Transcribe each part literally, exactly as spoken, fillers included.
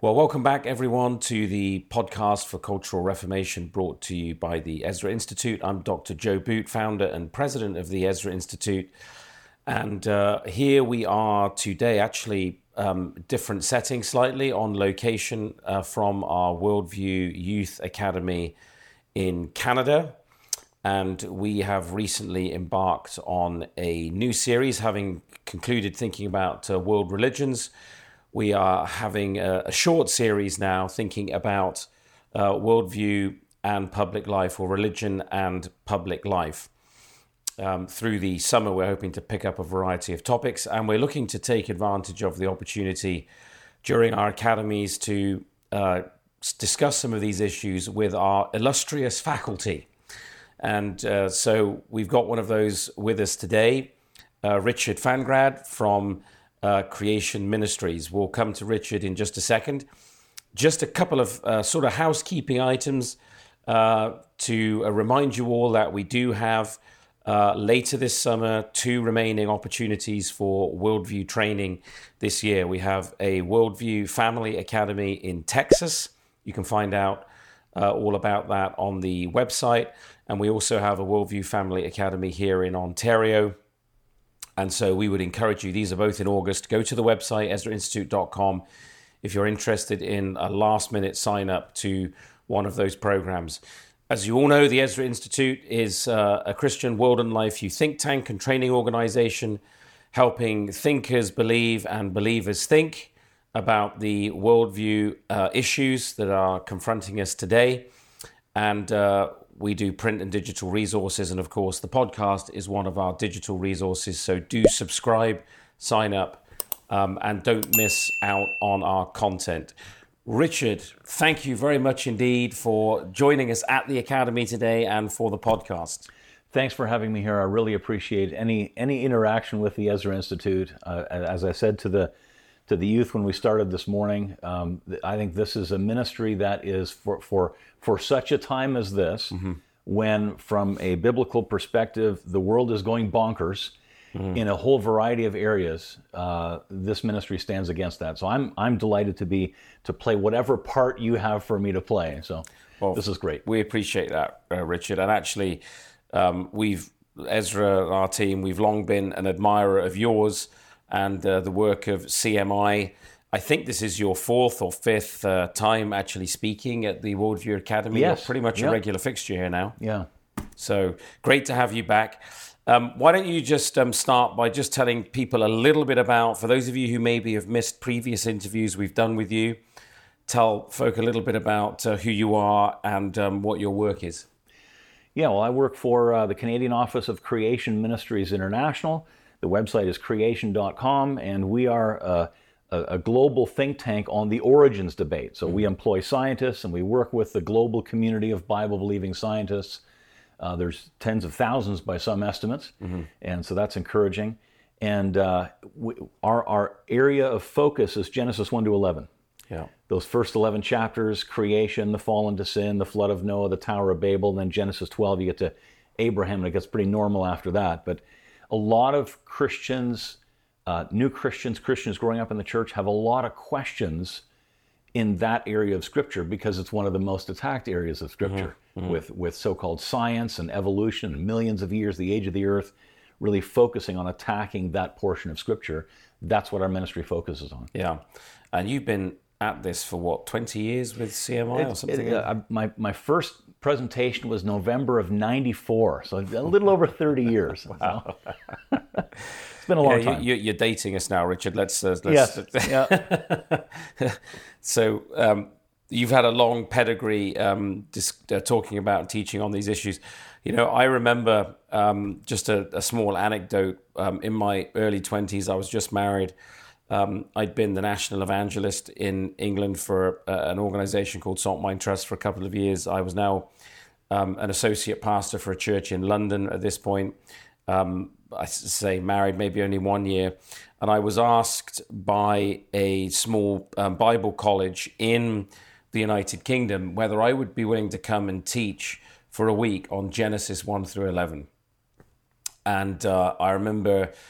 Well, welcome back, everyone, to the podcast for Cultural Reformation brought to you by the Ezra Institute. I'm Doctor Joe Boot, founder and president of the Ezra Institute. And uh, here we are today, actually um, different setting slightly, on location uh, from our Worldview Youth Academy in Canada. And we have recently embarked on a new series, having concluded thinking about uh, world religions. We are having a, a short series now thinking about uh, worldview and public life, or religion and public life. Um, through the summer, we're hoping to pick up a variety of topics, and we're looking to take advantage of the opportunity during our academies to uh, discuss some of these issues with our illustrious faculty. And uh, so we've got one of those with us today, uh, Richard Fangrad from Uh, Creation Ministries. We'll come to Richard in just a second. Just a couple of uh, sort of housekeeping items uh, to uh, remind you all that we do have uh, later this summer two remaining opportunities for Worldview training this year. We have a Worldview Family Academy in Texas. You can find out uh, all about that on the website. And we also have a Worldview Family Academy here in Ontario. And so we would encourage you, these are both in August, go to the website, ezra institute dot com, if you're interested in a last-minute sign-up to one of those programs. As you all know, the Ezra Institute is uh, a Christian world and life youth think tank and training organization, helping thinkers believe and believers think about the worldview uh, issues that are confronting us today. And uh, we do print and digital resources, and of course the podcast is one of our digital resources, so do subscribe, sign up, um, and don't miss out on our content. Richard, thank you very much indeed for joining us at the Academy today and for the podcast. Thanks for having me here. I really appreciate any any interaction with the Ezra Institute. Uh, as I said to the to the youth when we started this morning, um, I think this is a ministry that is for for for such a time as this, mm-hmm. when from a biblical perspective, the world is going bonkers mm-hmm. in a whole variety of areas. Uh, this ministry stands against that. So I'm I'm delighted to be to play whatever part you have for me to play. So well, this is great. We appreciate that, uh, Richard. And actually, um, we've Ezra and our team, we've long been an admirer of yours and uh, the work of C M I. I think this is your fourth or fifth uh, time actually speaking at the Worldview Academy. Yes. You're pretty much yep. a regular fixture here now. Yeah. So great to have you back. Um, why don't you just um, start by just telling people a little bit about, for those of you who maybe have missed previous interviews we've done with you, tell folk a little bit about uh, who you are and um, what your work is. Yeah, well, I work for uh, the Canadian Office of Creation Ministries International. The website is creation dot com, and we are uh, a, a global think tank on the origins debate. So mm-hmm. we employ scientists, and we work with the global community of Bible-believing scientists. Uh, there's tens of thousands by some estimates, mm-hmm. and so that's encouraging. And uh, we, our, our area of focus is Genesis one to eleven. Yeah. Those first eleven chapters, creation, the fall into sin, the flood of Noah, the Tower of Babel, and then Genesis twelve, you get to Abraham, and it gets pretty normal after that. But a lot of Christians, uh, new Christians, Christians growing up in the church have a lot of questions in that area of Scripture because it's one of the most attacked areas of Scripture mm-hmm. Mm-hmm. with, with so-called science and evolution and millions of years, the age of the earth, really focusing on attacking that portion of Scripture. That's what our ministry focuses on. Yeah, and you've been at this for what, twenty years with C M I it, or something? It, uh, my, my first presentation was November of ninety-four, so a little over thirty years. Wow. So. It's been a long yeah, time. You, you're dating us now, Richard. Let's. Uh, let's yes. yeah. So um, you've had a long pedigree um, just, uh, talking about and teaching on these issues. You know, I remember um, just a, a small anecdote. Um, in my early twenties, I was just married. Um, I'd been the national evangelist in England for uh, an organization called Salt Mine Trust for a couple of years. I was now um, an associate pastor for a church in London at this point. Um, I say married maybe only one year. And I was asked by a small um, Bible college in the United Kingdom whether I would be willing to come and teach for a week on Genesis one through eleven. And uh, I remember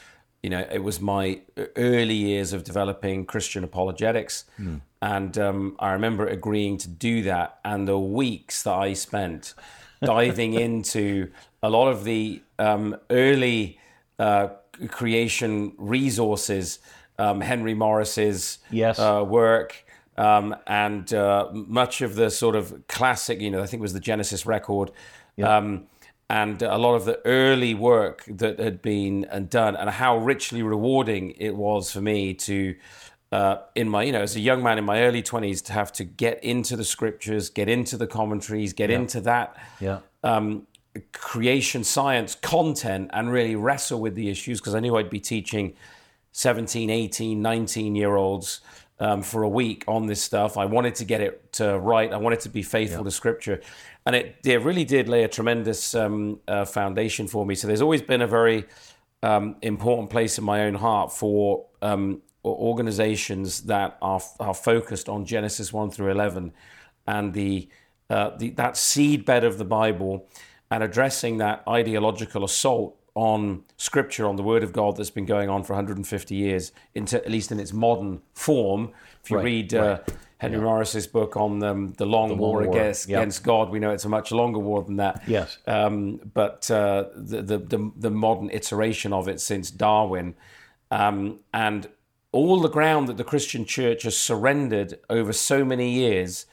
you know, it was my early years of developing Christian apologetics. Mm. And um, I remember agreeing to do that. And the weeks that I spent diving into a lot of the um, early uh, creation resources, um, Henry Morris's yes. uh, work, um, and uh, much of the sort of classic, you know, I think it was the Genesis record, yep. um, and a lot of the early work that had been done, and how richly rewarding it was for me to, uh, in my, you know, as a young man in my early twenties, to have to get into the scriptures, get into the commentaries, get yeah. into that yeah. um, creation science content and really wrestle with the issues, because I knew I'd be teaching seventeen, eighteen, nineteen year olds um, for a week on this stuff. I wanted to get it uh, right. I wanted to be faithful yeah. to scripture. And it, it really did lay a tremendous um, uh, foundation for me. So there's always been a very um, important place in my own heart for um, organizations that are, are focused on Genesis one through eleven and the, uh, the that seedbed of the Bible, and addressing that ideological assault on Scripture, on the Word of God that's been going on for one hundred fifty years, into, at least in its modern form. If you right, read uh, right. Henry yeah. Morris's book on um, the long the war, war against, yep. against God, we know it's a much longer war than that. Yes. Um, but uh, the, the, the, the modern iteration of it since Darwin, um, and all the ground that the Christian church has surrendered over so many years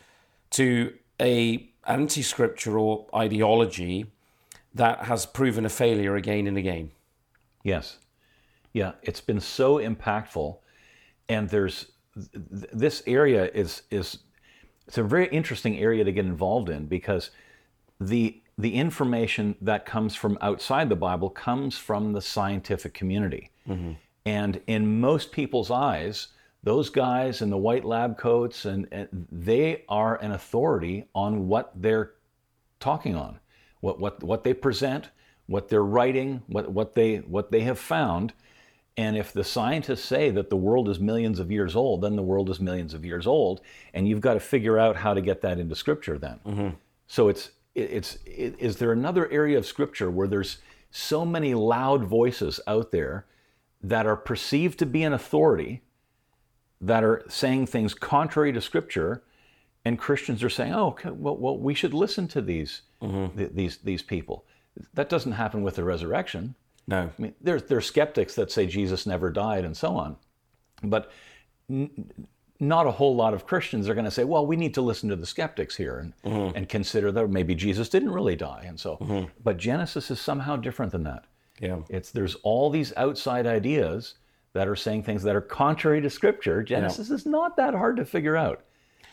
to a anti-scriptural ideology that has proven a failure again and again. Yes. Yeah, it's been so impactful. And there's th- this area is is it's a very interesting area to get involved in, because the the information that comes from outside the Bible comes from the scientific community. Mm-hmm. And in most people's eyes, those guys in the white lab coats, and, and they are an authority on what they're talking on. What what what they present, what they're writing, what what they what they have found. And if the scientists say that the world is millions of years old, then the world is millions of years old, and you've got to figure out how to get that into Scripture then. Mm-hmm. So it's it's it, is there another area of Scripture where there's so many loud voices out there that are perceived to be an authority, that are saying things contrary to Scripture, and Christians are saying, "Oh, okay, well, well, we should listen to these." Mm-hmm. Th- these these people. That doesn't happen with the resurrection. No. I mean, there's there's skeptics that say Jesus never died and so on, but n- not a whole lot of Christians are going to say, well, we need to listen to the skeptics here and mm-hmm. and consider that maybe Jesus didn't really die, and so. Mm-hmm. But Genesis is somehow different than that. Yeah. It's there's all these outside ideas that are saying things that are contrary to Scripture. Genesis yeah. is not that hard to figure out.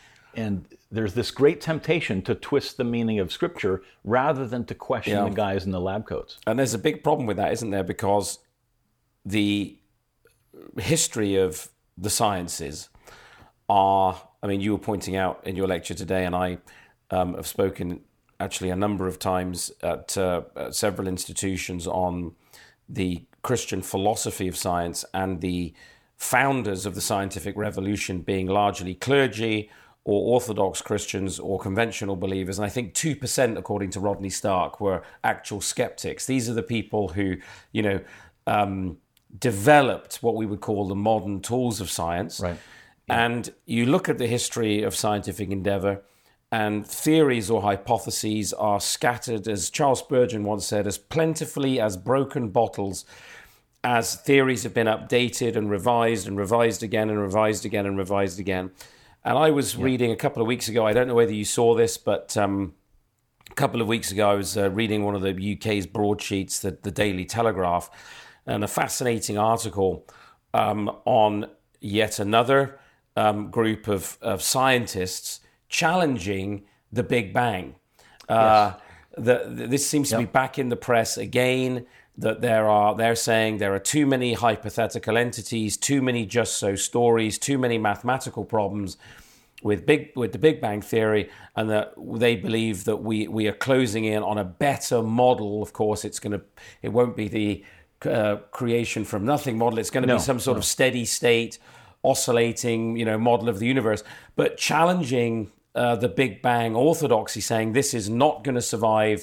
And there's this great temptation to twist the meaning of Scripture rather than to question yeah. the guys in the lab coats. And there's a big problem with that, isn't there? Because the history of the sciences are, I mean, you were pointing out in your lecture today, and I um, have spoken actually a number of times at, uh, at several institutions on the Christian philosophy of science, and the founders of the scientific revolution being largely clergy or Orthodox Christians or conventional believers. And I think two percent, according to Rodney Stark, were actual skeptics. These are the people who, you know, um, developed what we would call the modern tools of science. Right. Yeah. And you look at the history of scientific endeavor, and theories or hypotheses are scattered, as Charles Spurgeon once said, as plentifully as broken bottles, as theories have been updated and revised and revised again and revised again and revised again. And I was yeah. reading a couple of weeks ago, I don't know whether you saw this, but um, a couple of weeks ago I was uh, reading one of the U K's broadsheets, the, the Daily Telegraph, and a fascinating article um, on yet another um, group of, of scientists challenging the Big Bang. Uh, yes. the, the, this seems yep. to be back in the press again, that there are, they're saying there are too many hypothetical entities, too many just so stories, too many mathematical problems with big with the Big Bang Theory, and that they believe that we we are closing in on a better model. Of course, it's going to it won't be the uh, creation from nothing model. It's going to no, be some sort no. of steady state, oscillating, you know, model of the universe, but challenging uh, the Big Bang orthodoxy, saying this is not going to survive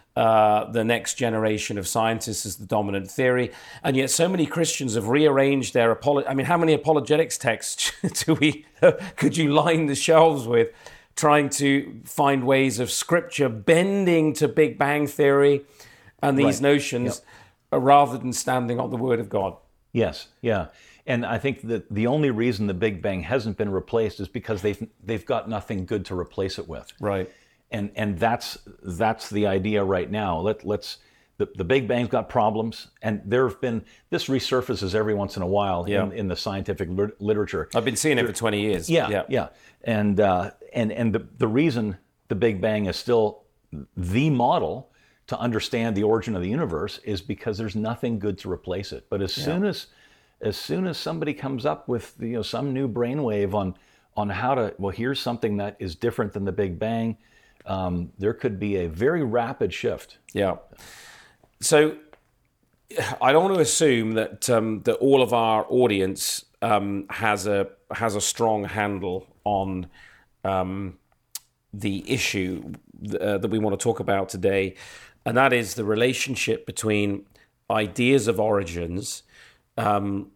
uh, the next generation of scientists as the dominant theory. And yet so many Christians have rearranged their apolo- I mean, how many apologetics texts do we could you line the shelves with, trying to find ways of scripture bending to Big Bang theory and these right. notions yep. rather than standing on the word of God? Yes, yeah. And I think that the only reason the Big Bang hasn't been replaced is because they've they've got nothing good to replace it with. Right. And and that's that's the idea right now. Let let's the, the Big Bang's got problems, and there have been this resurfaces every once in a while yeah. in, in the scientific lit- literature. I've been seeing it for twenty years. Yeah, yeah. yeah. And uh, and and the the reason the Big Bang is still the model to understand the origin of the universe is because there's nothing good to replace it. But as yeah. soon as as soon as somebody comes up with, you know, some new brainwave on on how to, well, here's something that is different than the Big Bang, um, there could be a very rapid shift. Yeah. So I don't want to assume that um, that all of our audience um, has a has a strong handle on um, the issue uh, that we want to talk about today, and that is the relationship between ideas of origins. Um,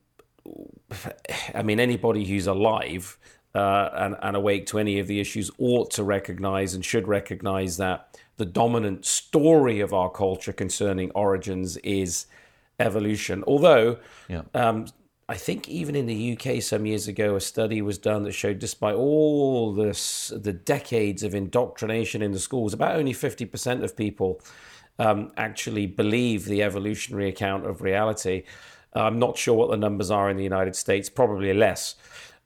I mean, anybody who's alive uh, and, and awake to any of the issues ought to recognize and should recognize that the dominant story of our culture concerning origins is evolution. Although, yeah. um, I think even in the U K some years ago, a study was done that showed despite all this, the decades of indoctrination in the schools, about only fifty percent of people um, actually believe the evolutionary account of reality. I'm not sure what the numbers are in the United States, probably less.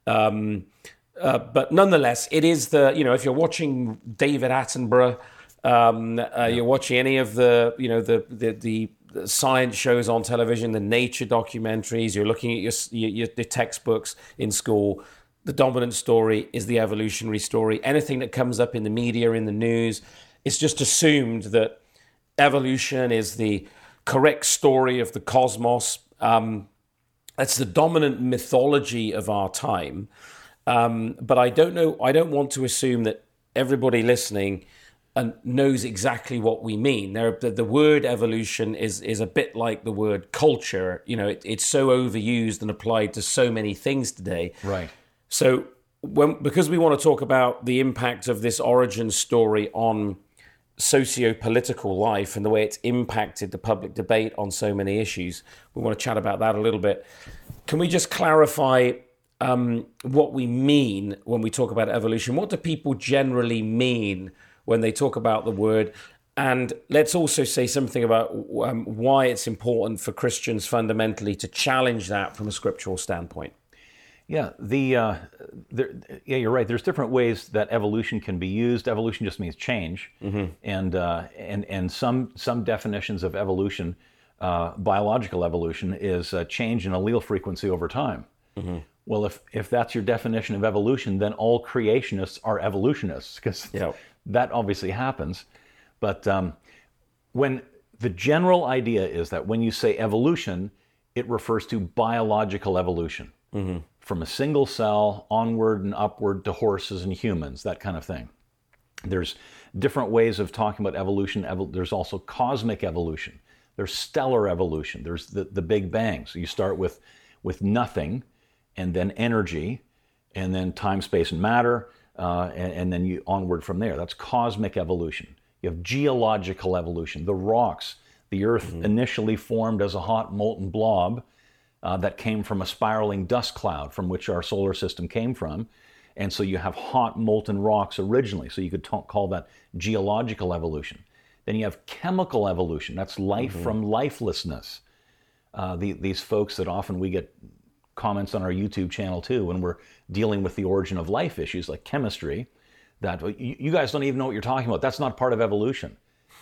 Um, uh, but nonetheless, it is the, you know, if you're watching David Attenborough, um, uh, yeah. you're watching any of the, you know, the, the, the, the science shows on television, the nature documentaries, you're looking at your, your, your textbooks in school, the dominant story is the evolutionary story. Anything that comes up in the media, in the news, it's just assumed that evolution is the correct story of the cosmos. Um, that's the dominant mythology of our time. Um, but I don't know, I don't want to assume that everybody listening uh, knows exactly what we mean. There, the, the word evolution is is a bit like the word culture. You know, it, it's so overused and applied to so many things today. Right. So when, because we want to talk about the impact of this origin story on socio-political life and the way it's impacted the public debate on so many issues, we want to chat about that a little bit. Can we just clarify um, what we mean when we talk about evolution? What do people generally mean when they talk about the word? And let's also say something about um, why it's important for Christians fundamentally to challenge that from a scriptural standpoint. Yeah, the uh, there, yeah, you're right. There's different ways that evolution can be used. Evolution just means change, mm-hmm. and uh, and and some some definitions of evolution, uh, biological evolution, is a change in allele frequency over time. Mm-hmm. Well, if if that's your definition of evolution, then all creationists are evolutionists, because yep. that obviously happens. But um, when the general idea is that when you say evolution, it refers to biological evolution. Mm-hmm. From a single cell onward and upward to horses and humans, that kind of thing. There's different ways of talking about evolution. There's also cosmic evolution. There's stellar evolution. There's the, the Big Bang. So you start with, with nothing, and then energy, and then time, space, and matter, uh, and, and then you onward from there. That's cosmic evolution. You have geological evolution. The rocks, the Earth mm-hmm. initially formed as a hot molten blob, Uh, that came from a spiraling dust cloud from which our solar system came from. And so you have hot molten rocks originally. So you could talk, call that geological evolution. Then you have chemical evolution. That's life mm-hmm. from lifelessness. Uh, the, these folks that often we get comments on our YouTube channel too when we're dealing with the origin of life issues like chemistry, that you, you guys don't even know what you're talking about. That's not part of evolution.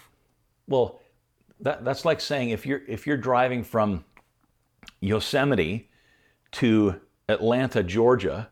Well, that, that's like saying if you're if you're driving from Yosemite to Atlanta, Georgia,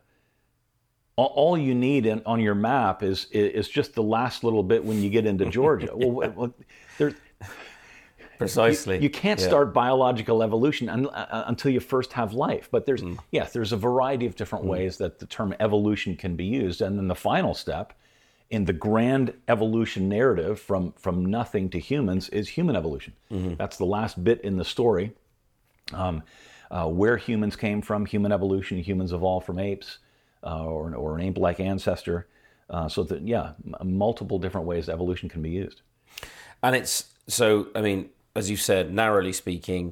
all you need in, on your map is is just the last little bit when you get into Georgia. well, well there, precisely. You, you can't yeah. start biological evolution un, uh, until you first have life. But there's mm. yes, there's a variety of different mm. ways that the term evolution can be used, and then the final step in the grand evolution narrative from, from nothing to humans is human evolution. Mm-hmm. That's the last bit in the story. Um, uh, where humans came from, human evolution, humans evolved from apes, uh, or, or an ape-like ancestor. Uh, so that, yeah, m- multiple different ways evolution can be used. And it's, so, I mean, as you said, narrowly speaking,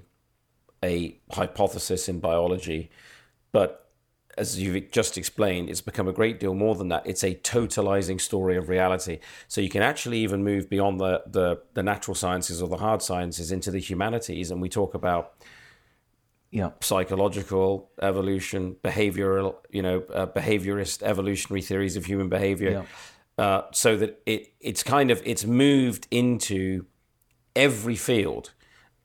a hypothesis in biology, but as you've just explained, it's become a great deal more than that. It's a totalizing story of reality. So you can actually even move beyond the, the, the natural sciences or the hard sciences into the humanities, and we talk about Yeah, psychological evolution, behavioral, you know, uh, behaviorist evolutionary theories of human behavior, yeah. uh, so that it it's kind of it's moved into every field.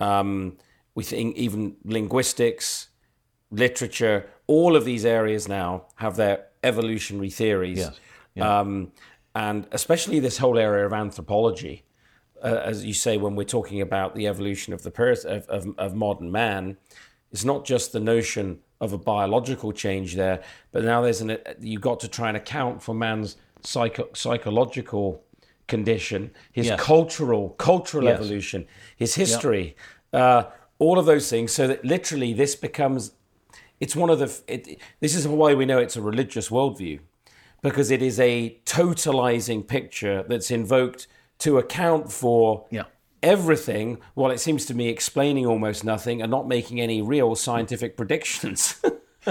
Um, we think even linguistics, literature, all of these areas now have their evolutionary theories, Yes. Yeah. um, and especially this whole area of anthropology. Uh, as you say, when we're talking about the evolution of the pers- of, of, of modern man. It's not just the notion of a biological change there, but now there's an you've got to try and account for man's psycho, psychological condition, his Yes. cultural cultural Yes. evolution, his history, uh, all of those things. So that literally this becomes, it's one of the. It, this is why we know it's a religious worldview, because it is a totalizing picture that's invoked to account for. Yeah. Everything, well, it seems to me explaining almost nothing and not making any real scientific predictions.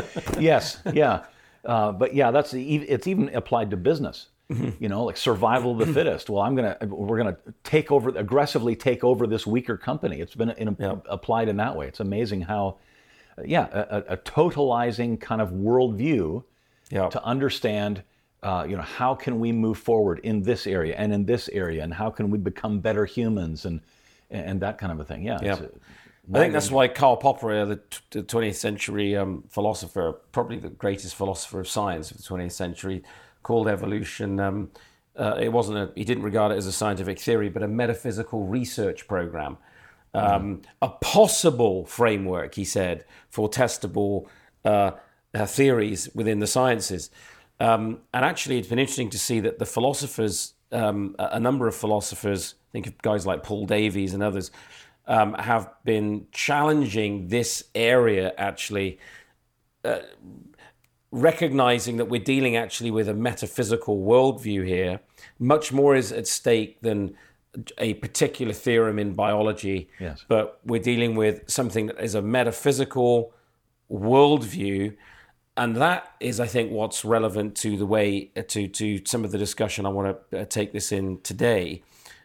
Yes, yeah. Uh, but yeah, that's the, it's even applied to business. Mm-hmm. You know, like survival of the fittest. Well, I'm gonna we're gonna take over aggressively take over this weaker company. It's been in, Yeah. applied in that way. It's amazing how, yeah, a, a totalizing kind of worldview Yeah. to understand. Uh, you know, how can we move forward in this area and in this area, and how can we become better humans, and and that kind of a thing. Yeah, Yeah. it's a, I think that's why Karl Popper, the, the twentieth century um, philosopher, probably the greatest philosopher of science of the twentieth century, called evolution. Um, uh, it wasn't a, he didn't regard it as a scientific theory, but a metaphysical research program, um, mm-hmm. a possible framework, he said, for testable uh, uh, theories within the sciences. Um, and actually, it's been interesting to see that the philosophers, um, a number of philosophers, think of guys like Paul Davies and others, um, have been challenging this area, actually, uh, recognizing that we're dealing actually with a metaphysical worldview here. Much more is at stake than a particular theorem in biology, yes. But we're dealing with something that is a metaphysical worldview. And that is, I think, what's relevant to the way, to, to some of the discussion I want to take this in today,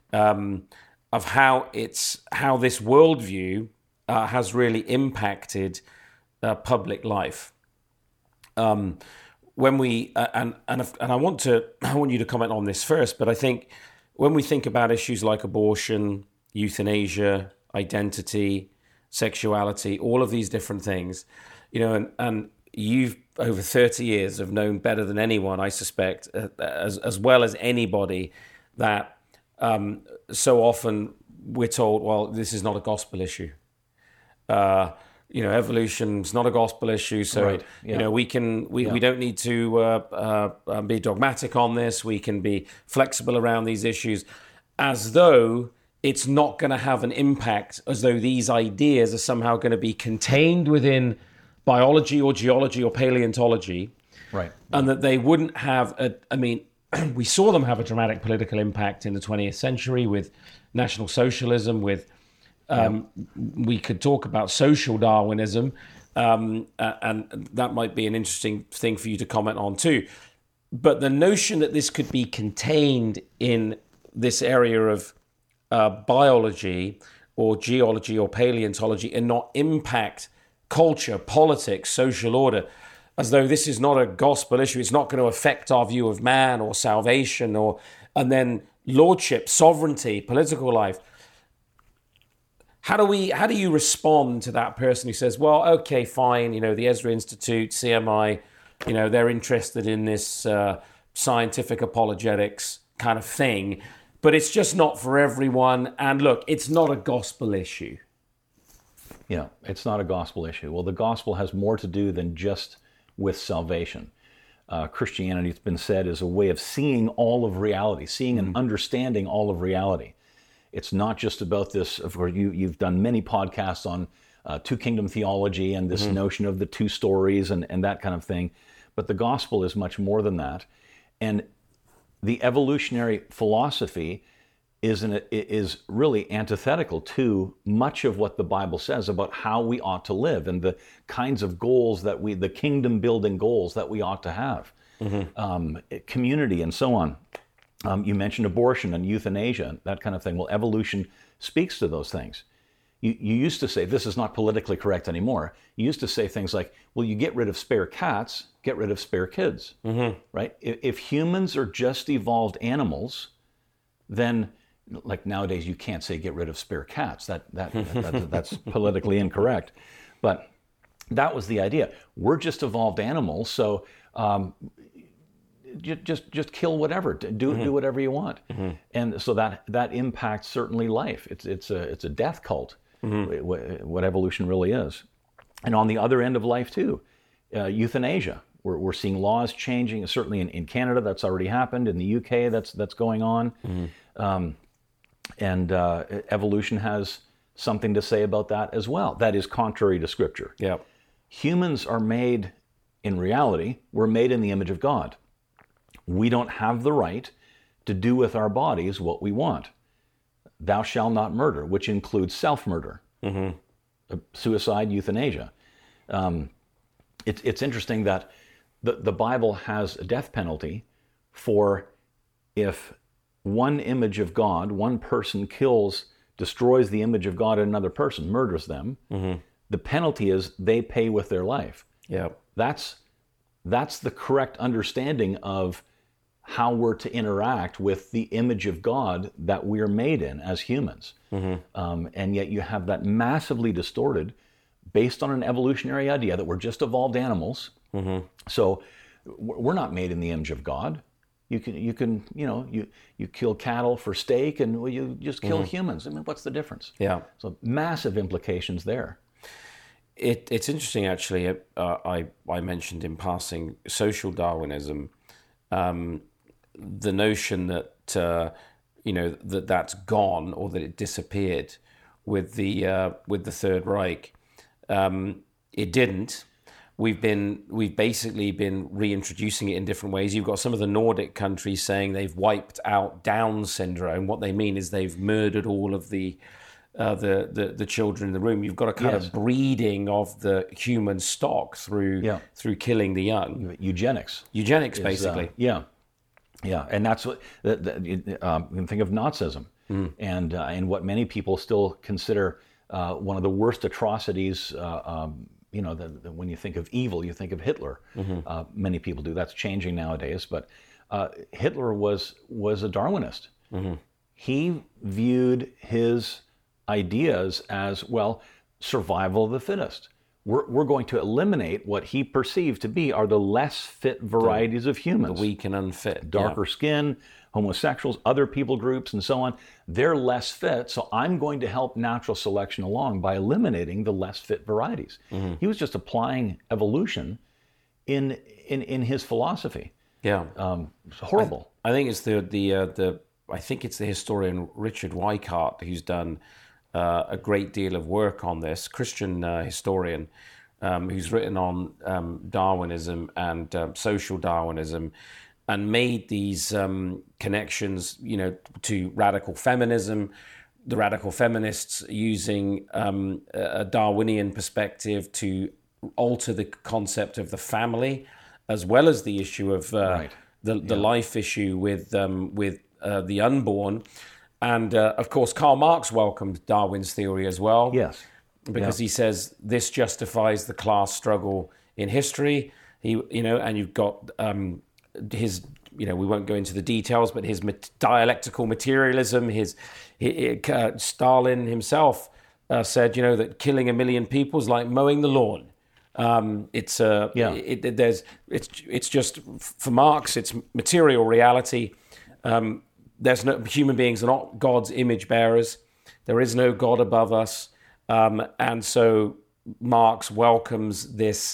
um, of how it's how this worldview uh, has really impacted uh, public life. Um, when we uh, and and and I want to I want you to comment on this first, but I think when we think about issues like abortion, euthanasia, identity, sexuality, all of these different things, you know, and and you've over thirty years have known better than anyone, I suspect, uh, as as well as anybody, that um, so often we're told, well, this is not a gospel issue. Uh, you know, evolution's not a gospel issue, so right. yeah. you know we can we, yeah. we don't need to uh, uh, be dogmatic on this. We can be flexible around these issues, as though it's not going to have an impact, as though these ideas are somehow going to be contained within biology or geology or paleontology, right? And that they wouldn't have a. I mean, we saw them have a dramatic political impact in the twentieth century with National Socialism, with. Um, yeah. We could talk about social Darwinism, um, uh, and that might be an interesting thing for you to comment on too. But the notion that this could be contained in this area of uh, biology or geology or paleontology and not impact culture, politics, social order, as though this is not a gospel issue, it's not going to affect our view of man or salvation or, and then lordship, sovereignty, political life. How do we? How do you respond to that person who says, "Well, okay, fine. You know, the Ezra Institute, C M I, you know, they're interested in this uh, scientific apologetics kind of thing, but it's just not for everyone. And look, it's not a gospel issue." Yeah, it's not a gospel issue. Well, the gospel has more to do than just with salvation. uh, Christianity, it's been said, is a way of seeing all of reality, seeing and understanding all of reality. It's not just about this. Of course, you, you've done many podcasts on uh, two kingdom theology and this mm-hmm. notion of the two stories and, and that kind of thing. But the gospel is much more than that. And the evolutionary philosophy is, an, is really antithetical to much of what the Bible says about how we ought to live and the kinds of goals that we, the kingdom building goals that we ought to have, mm-hmm. um, community and so on. Um, you mentioned abortion and euthanasia, that kind of thing. Well, evolution speaks to those things. You, you used to say, this is not politically correct anymore. You used to say things like, well, you get rid of spare cats, get rid of spare kids, mm-hmm. right? If, if humans are just evolved animals, then like nowadays you can't say get rid of spare cats. That, that, that that's politically incorrect. But that was the idea. We're just evolved animals, so um, just just kill whatever, do mm-hmm. do whatever you want. Mm-hmm. And so that that impacts certainly life. It's it's a it's a death cult. Mm-hmm. What evolution really is. And on the other end of life too, uh, euthanasia. We're we're seeing laws changing. Certainly in, in Canada, that's already happened. In the U K, that's that's going on. Mm-hmm. Um, and uh, evolution has something to say about that as well. That is contrary to Scripture. Yeah. Humans are made, in reality, we're made in the image of God. We don't have the right to do with our bodies what we want. Thou shalt not murder, which includes self-murder, mm-hmm. suicide, euthanasia. Um, it's it's interesting that the, the Bible has a death penalty for if one image of God, one person kills, destroys the image of God in another person, murders them. Mm-hmm. The penalty is they pay with their life. Yeah, that's that's the correct understanding of how we're to interact with the image of God that we're made in as humans. Mm-hmm. Um, and yet you have that massively distorted based on an evolutionary idea that we're just evolved animals. Mm-hmm. So we're not made in the image of God. You can, you can, you know, you, you kill cattle for steak and well, you just kill mm-hmm. humans. I mean, what's the difference? Yeah. So massive implications there. It, it's interesting, actually. Uh, I I mentioned in passing social Darwinism, um, the notion that uh, you know that that's gone or that it disappeared with the uh, with the Third Reich. Um, it didn't. We've been we've basically been reintroducing it in different ways. You've got some of the Nordic countries saying they've wiped out Down syndrome. What they mean is they've murdered all of the uh, the, the the children in the room. You've got a kind yes. of breeding of the human stock through yeah. through killing the young. Eugenics. Eugenics, is, basically. Uh, yeah, yeah, and that's what the, the, um, you can think of Nazism mm. and uh, and what many people still consider uh, one of the worst atrocities. Uh, um, You know, the, the, when you think of evil, you think of Hitler. Mm-hmm. Uh, many people do. That's changing nowadays. But uh, Hitler was was a Darwinist. Mm-hmm. He viewed his ideas as, well, survival of the fittest. We're, we're going to eliminate what he perceived to be are the less fit varieties the, of humans. The weak and unfit. Darker yeah. skin, homosexuals, other people groups, and so on. They're less fit, so I'm going to help natural selection along by eliminating the less fit varieties. Mm-hmm. He was just applying evolution in in, in his philosophy. Yeah, um, it's horrible. I, I think it's the the uh, the I think it's the historian Richard Weikart who's done uh, a great deal of work on this. Christian uh, historian um, who's written on um, Darwinism and um, social Darwinism. And made these um, connections, you know, to radical feminism, the radical feminists using um, a Darwinian perspective to alter the concept of the family, as well as the issue of uh, right. the the yeah. life issue with um, with uh, the unborn, and uh, of course Karl Marx welcomed Darwin's theory as well. Yes, because yeah. he says this justifies the class struggle in history. He, you know, and you've got. Um, his, you know, we won't go into the details, but his dialectical materialism, his, his uh, Stalin himself uh, said, you know, that killing a million people is like mowing the lawn. Um, it's uh, yeah. it, it, there's it's it's just for Marx, it's material reality. Um, there's no human beings are not God's image bearers. There is no God above us, um, and so Marx welcomes this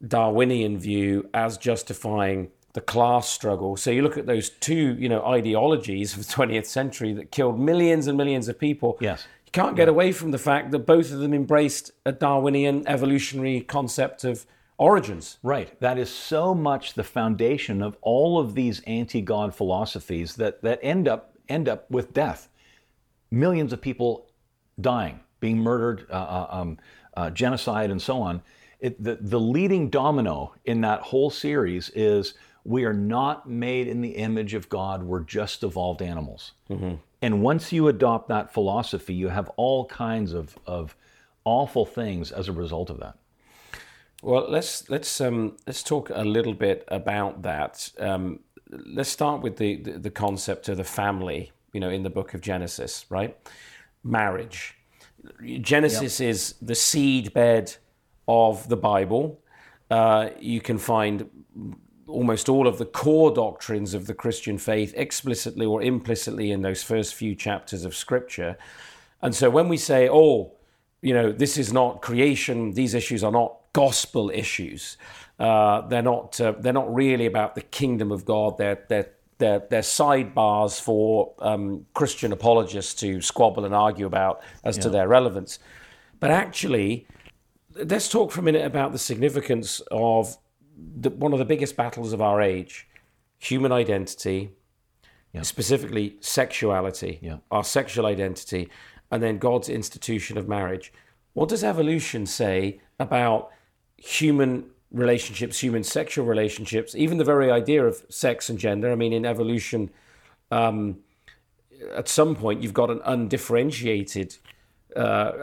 Darwinian view as justifying the class struggle. So you look at those two, you know, ideologies of the twentieth century that killed millions and millions of people. Yes. You can't get away from the fact that both of them embraced a Darwinian evolutionary concept of origins. Right. That is so much the foundation of all of these anti-God philosophies that, that end up end up with death. Millions of people dying, being murdered, uh, um, uh, genocide, and so on. It, the, the leading domino in that whole series is we are not made in the image of God. We're just evolved animals. Mm-hmm. And once you adopt that philosophy, you have all kinds of, of awful things as a result of that. Well, let's let's um, let's talk a little bit about that. Um, let's start with the, the the concept of the family. You know, in the book of Genesis, right? Marriage. Genesis yep. is the seedbed of the Bible. Uh, you can find almost all of the core doctrines of the Christian faith explicitly or implicitly in those first few chapters of Scripture. And so when we say, oh, you know, this is not creation, these issues are not gospel issues. Uh, they're not. Uh, they're not really about the kingdom of God. They're they're they're, they're sidebars for um, Christian apologists to squabble and argue about as yeah. to their relevance. But actually, let's talk for a minute about the significance of the, one of the biggest battles of our age: human identity, yeah. specifically sexuality, yeah. our sexual identity, and then God's institution of marriage. What does evolution say about human relationships, human sexual relationships, even the very idea of sex and gender? I mean, in evolution, um, at some point, you've got an undifferentiated uh,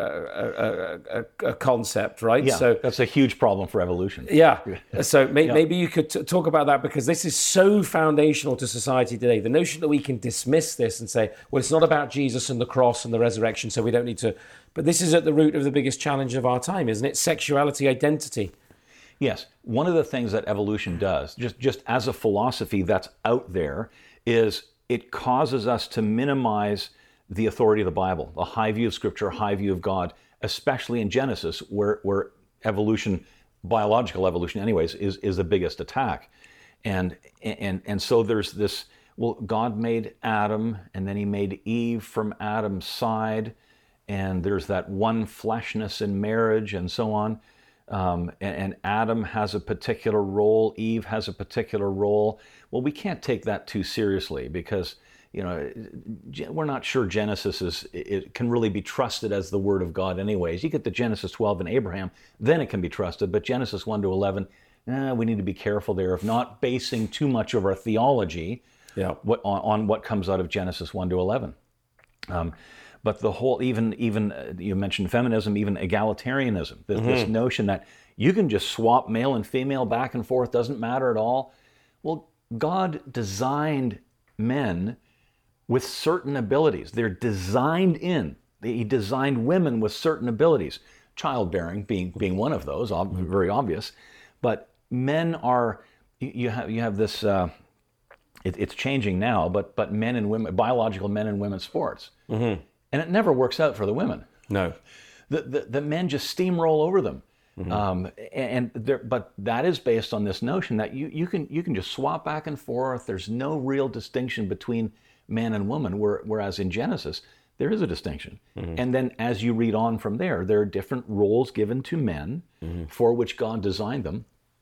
a, a, a, a concept, right? Yeah, so that's a huge problem for evolution. Yeah. So may, yeah. maybe you could t- talk about that, because this is so foundational to society today. The notion that we can dismiss this and say, well, it's not about Jesus and the cross and the resurrection, so we don't need to. But this is at the root of the biggest challenge of our time, isn't it? Sexuality, identity. Yes. One of the things that evolution does, just, just as a philosophy that's out there, is it causes us to minimize the authority of the Bible, the high view of Scripture, high view of God, especially in Genesis, where, where evolution, biological evolution anyways, is, is the biggest attack. And, and, and so there's this, well, God made Adam, and then he made Eve from Adam's side, and there's that one fleshness in marriage and so on. Um, and, and Adam has a particular role, Eve has a particular role. Well, we can't take that too seriously, because you know, we're not sure Genesis is it can really be trusted as the Word of God anyways. You get to Genesis twelve and Abraham, then it can be trusted. But Genesis one to eleven, eh, we need to be careful there of not basing too much of our theology yeah. what, on, on what comes out of Genesis one to eleven. Um, but the whole, even, even uh, you mentioned feminism, even egalitarianism, this, mm-hmm. this notion that you can just swap male and female back and forth, doesn't matter at all. Well, God designed men with certain abilities. They're designed in. He designed women with certain abilities, childbearing being being one of those, very obvious. But men are, you have you have this. Uh, it, it's changing now, but but men and women, biological men and women's sports, mm-hmm. and it never works out for the women. No, the the, the men just steamroll over them. Mm-hmm. Um, and there, but that is based on this notion that you you can you can just swap back and forth. There's no real distinction between man and woman, whereas in Genesis, there is a distinction. Mm-hmm. And then as you read on from there, there are different roles given to men mm-hmm. for which God designed them,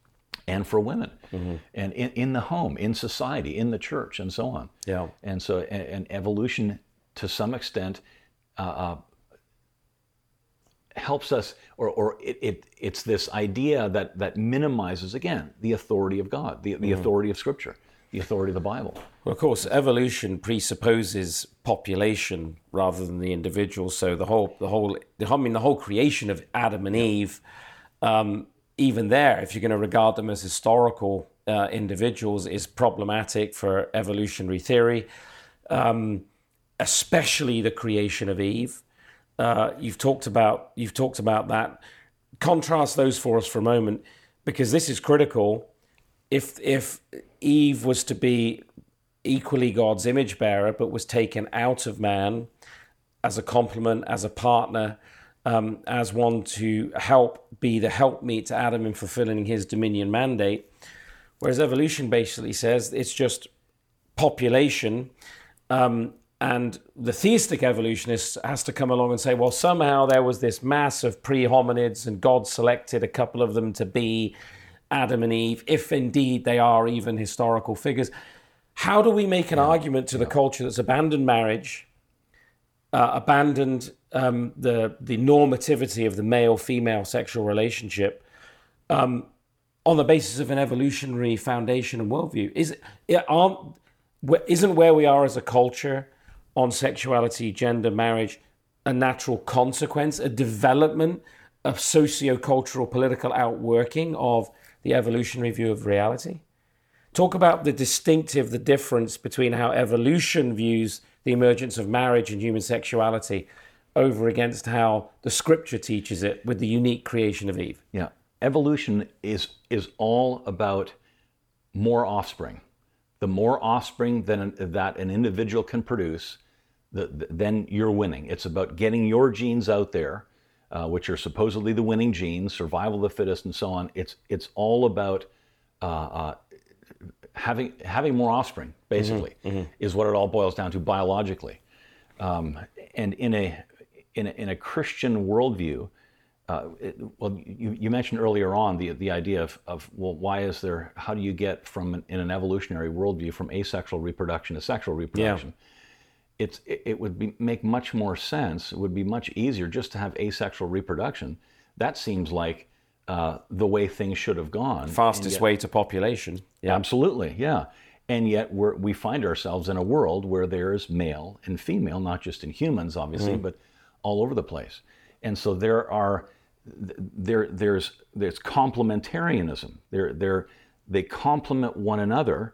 and for women, mm-hmm. and in, in the home, in society, in the church, and so on. Yeah. And so, and, and evolution, to some extent, uh, uh, helps us, or, or it, it it's this idea that, that minimizes, again, the authority of God, the, the mm-hmm. authority of Scripture, the authority of the Bible. Well, of course, evolution presupposes population rather than the individual. So the whole, the whole, I mean, the whole creation of Adam and Eve, um, even there, if you're going to regard them as historical uh, individuals, is problematic for evolutionary theory, um, especially the creation of Eve. Uh, you've talked about you've talked about that. Contrast those for us for a moment, because this is critical. If if Eve was to be equally God's image bearer, but was taken out of man as a complement, as a partner, um, as one to help be the helpmeet to Adam in fulfilling his dominion mandate, whereas evolution basically says it's just population. Um, and the theistic evolutionist has to come along and say, well, somehow there was this mass of pre-hominids and God selected a couple of them to be Adam and Eve, if indeed they are even historical figures. How do we make an yeah. argument to yeah. the culture that's abandoned marriage, uh, abandoned um, the the normativity of the male-female sexual relationship, um, on the basis of an evolutionary foundation and worldview? Is it, aren't, isn't where we are as a culture on sexuality, gender, marriage, a natural consequence, a development, a socio-cultural, political outworking of the evolutionary view of reality? Talk about the distinctive, the difference between how evolution views the emergence of marriage and human sexuality over against how the scripture teaches it with the unique creation of Eve. Yeah. Evolution is is all about more offspring. The more offspring than, that an individual can produce, the, the, then you're winning. It's about getting your genes out there, uh, which are supposedly the winning genes, survival of the fittest and so on. It's it's all about uh, uh, having having more offspring, basically, mm-hmm, mm-hmm. is what it all boils down to biologically. Um, and in a, in a in a Christian worldview, uh, it, well, you, you mentioned earlier on the the idea of, of well, why is there? How do you get from an, in an evolutionary worldview from asexual reproduction to sexual reproduction? Yeah. It's it, it would be make much more sense. It would be much easier just to have asexual reproduction. That seems like uh, the way things should have gone. Fastest yet, way to population. Yeah. Absolutely, yeah. And yet we're, we find ourselves in a world where there's male and female, not just in humans, obviously, mm-hmm. but all over the place. And so there are there there's there's complementarianism. They're they're they complement one another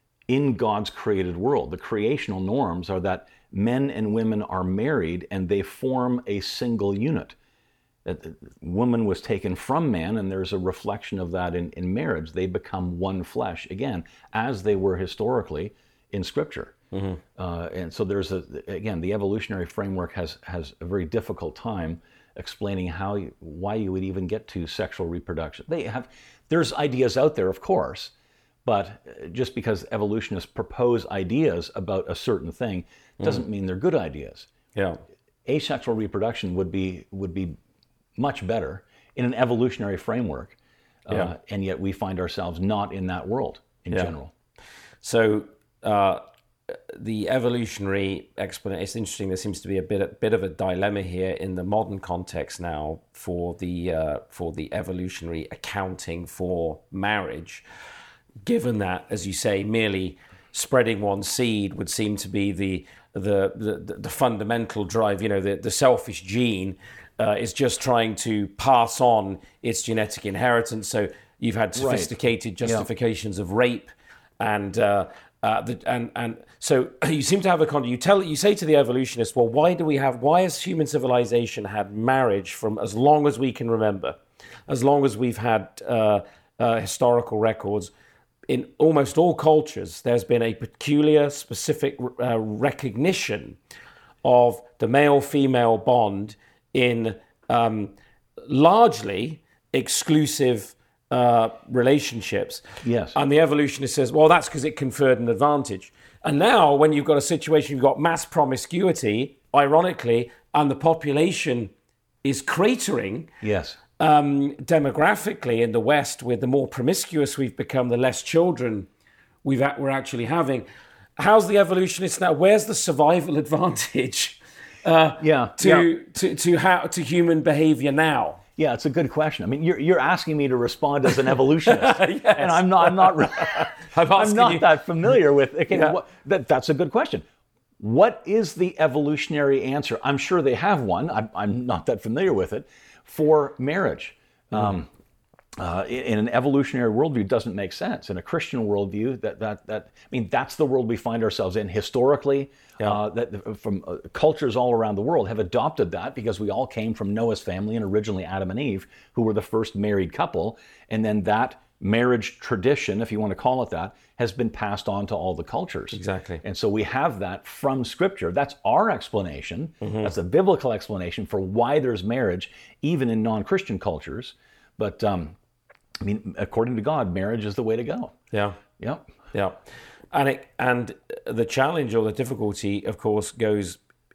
in God's created world. The creational norms are that men and women are married and they form a single unit. That the woman was taken from man, and there's a reflection of that in, in marriage. They become one flesh again, as they were historically in Scripture. Mm-hmm. Uh, and so there's a again the evolutionary framework has has a very difficult time explaining how you, why you would even get to sexual reproduction. They have there's ideas out there, of course, but just because evolutionists propose ideas about a certain thing doesn't mm. mean they're good ideas. Yeah, asexual reproduction would be would be much better in an evolutionary framework, uh, yeah. and yet we find ourselves not in that world in yeah. general. So uh, the evolutionary explanation, it's interesting, there seems to be a bit, a bit of a dilemma here in the modern context now for the, uh, for the evolutionary accounting for marriage, given that, as you say, merely spreading one seed would seem to be the, the, the, the fundamental drive, you know, the, the selfish gene Uh, is just trying to pass on its genetic inheritance. So you've had sophisticated right. justifications yeah. of rape, and uh, uh, the, and and so you seem to have a con. You tell you say to the evolutionists, well, why do we have? Why has human civilization had marriage from as long as we can remember, as long as we've had uh, uh, historical records? In almost all cultures, there's been a peculiar, specific uh, recognition of the male-female bond in um, largely exclusive uh, relationships. Yes. And the evolutionist says, well, that's because it conferred an advantage. And now when you've got a situation, you've got mass promiscuity, ironically, and the population is cratering. Yes. Um, demographically in the West, with the more promiscuous we've become, the less children we've, we're actually having. How's the evolutionist now? Where's the survival advantage? Uh, yeah, to, yeah. to to how to human behavior now? Yeah, it's a good question. I mean, you're you're asking me to respond as an evolutionist, yes. and I'm not I'm not I'm, I'm not you. that familiar with. Okay, yeah. what, that that's a good question. What is the evolutionary answer? I'm sure they have one. I'm I'm not that familiar with it for marriage. Mm. Um, uh, in, in an evolutionary worldview doesn't make sense. In a Christian worldview, that that that I mean, that's the world we find ourselves in historically. Yeah. Uh, that from uh, cultures all around the world have adopted that because we all came from Noah's family and originally Adam and Eve, who were the first married couple, and then that marriage tradition, if you want to call it that, has been passed on to all the cultures. Exactly. And so we have that from Scripture. That's our explanation. Mm-hmm. That's a biblical explanation for why there's marriage, even in non-Christian cultures. But um, I mean, according to God, marriage is the way to go. Yeah. Yep. Yeah. And it, and the challenge or the difficulty, of course, goes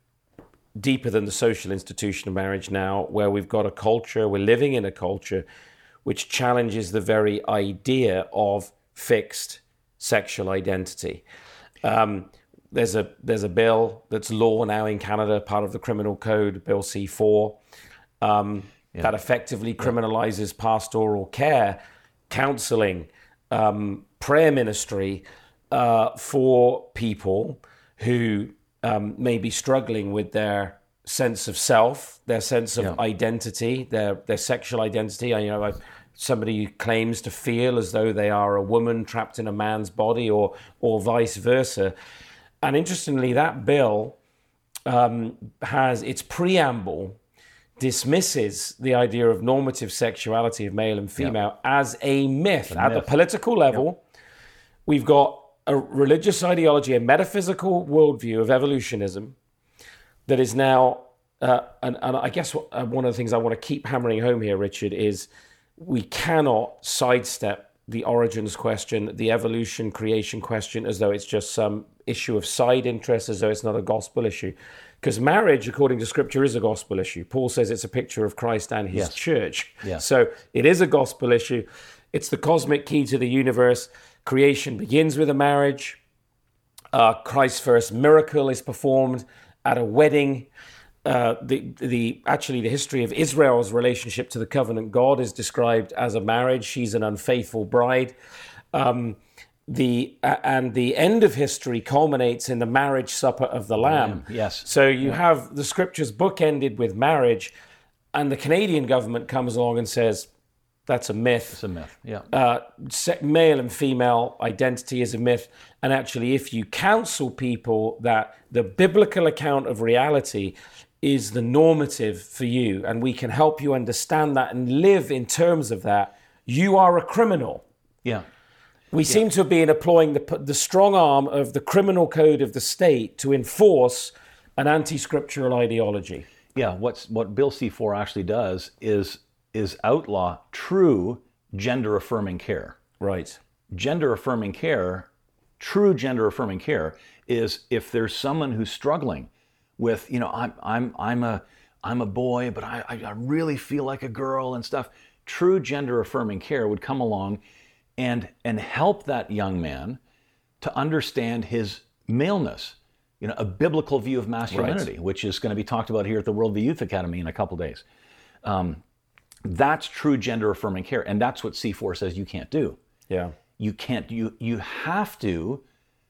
deeper than the social institution of marriage now, where we've got a culture, we're living in a culture which challenges the very idea of fixed sexual identity. Um, there's a there's a bill that's law now in Canada, part of the criminal code, Bill C four, um, yeah. that effectively criminalizes yeah. pastoral care, counseling, um, prayer ministry uh, for people who um, may be struggling with their sense of self, their sense of yeah. identity, their their sexual identity. You know, I've, somebody who claims to feel as though they are a woman trapped in a man's body, or or vice versa. And interestingly, that bill um, has its preamble dismisses the idea of normative sexuality of male and female yeah. as a myth. A At myth. the political level, yeah. we've got a religious ideology, a metaphysical worldview of evolutionism that is now, uh, and, and I guess what, uh, one of the things I want to keep hammering home here, Richard, is we cannot sidestep the origins question, the evolution creation question, as though it's just some issue of side interest, as though it's not a gospel issue. Because marriage, according to Scripture, is a gospel issue. Paul says it's a picture of Christ and his yes. church. Yes. So it is a gospel issue. It's the cosmic key to the universe. Creation begins with a marriage. Uh, Christ's first miracle is performed at a wedding. Uh, the the actually the history of Israel's relationship to the covenant God is described as a marriage. She's an unfaithful bride. Um, the uh, and the end of history culminates in the marriage supper of the Lamb. Yes. So you yeah. have the Scriptures bookended with marriage, and the Canadian government comes along and says that's a myth. It's a myth. Yeah. Uh, male and female identity is a myth, and actually, if you counsel people that the biblical account of reality is the normative for you, and we can help you understand that and live in terms of that, you are a criminal. Yeah. We yeah. seem to have been employing the, the strong arm of the criminal code of the state to enforce an anti-scriptural ideology. Yeah, what's, what Bill C four actually does is, is outlaw true gender-affirming care. Right. Gender-affirming care, true gender-affirming care, is if there's someone who's struggling with, you know, I'm I'm I'm a I'm a boy, but I I really feel like a girl and stuff. True gender affirming care would come along and and help that young man to understand his maleness, you know, a biblical view of masculinity, right. which is going to be talked about here at the Worldview Youth Academy in a couple days. Um, that's true gender affirming care, and that's what C four says you can't do. Yeah, you can't. You you have to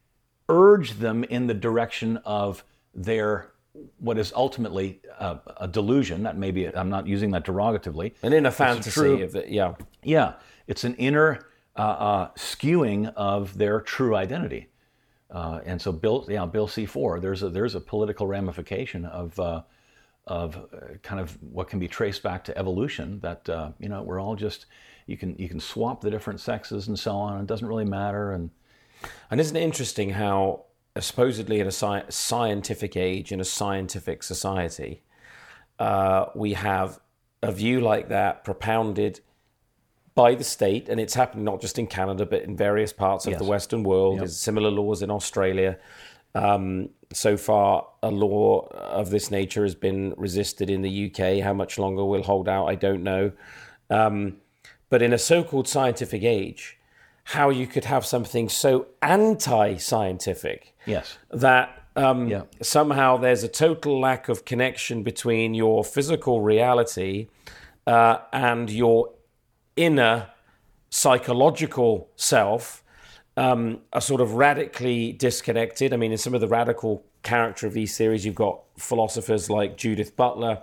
urge them in the direction of their what is ultimately uh, a delusion. That maybe I'm not using that derogatively. An inner fantasy of it, yeah. Yeah, it's an inner uh, uh, skewing of their true identity. Uh, and so Bill, yeah, Bill C four, there's a there's a political ramification of uh, of uh, kind of what can be traced back to evolution. That uh, you know we're all just you can you can swap the different sexes and so on. It doesn't really matter. And and isn't it interesting how supposedly in a sci- scientific age, in a scientific society, uh, we have a view like that propounded by the state, and it's happening not just in Canada, but in various parts of yes. the Western world. Yep. There's similar laws in Australia. Um, so far, a law of this nature has been resisted in the U K. How much longer we'll hold out, I don't know. Um, but in a so-called scientific age, how you could have something so anti-scientific yes. that um, yeah. somehow there's a total lack of connection between your physical reality uh, and your inner psychological self, um, are sort of radically disconnected. I mean, in some of the radical character of these theories, you've got philosophers like Judith Butler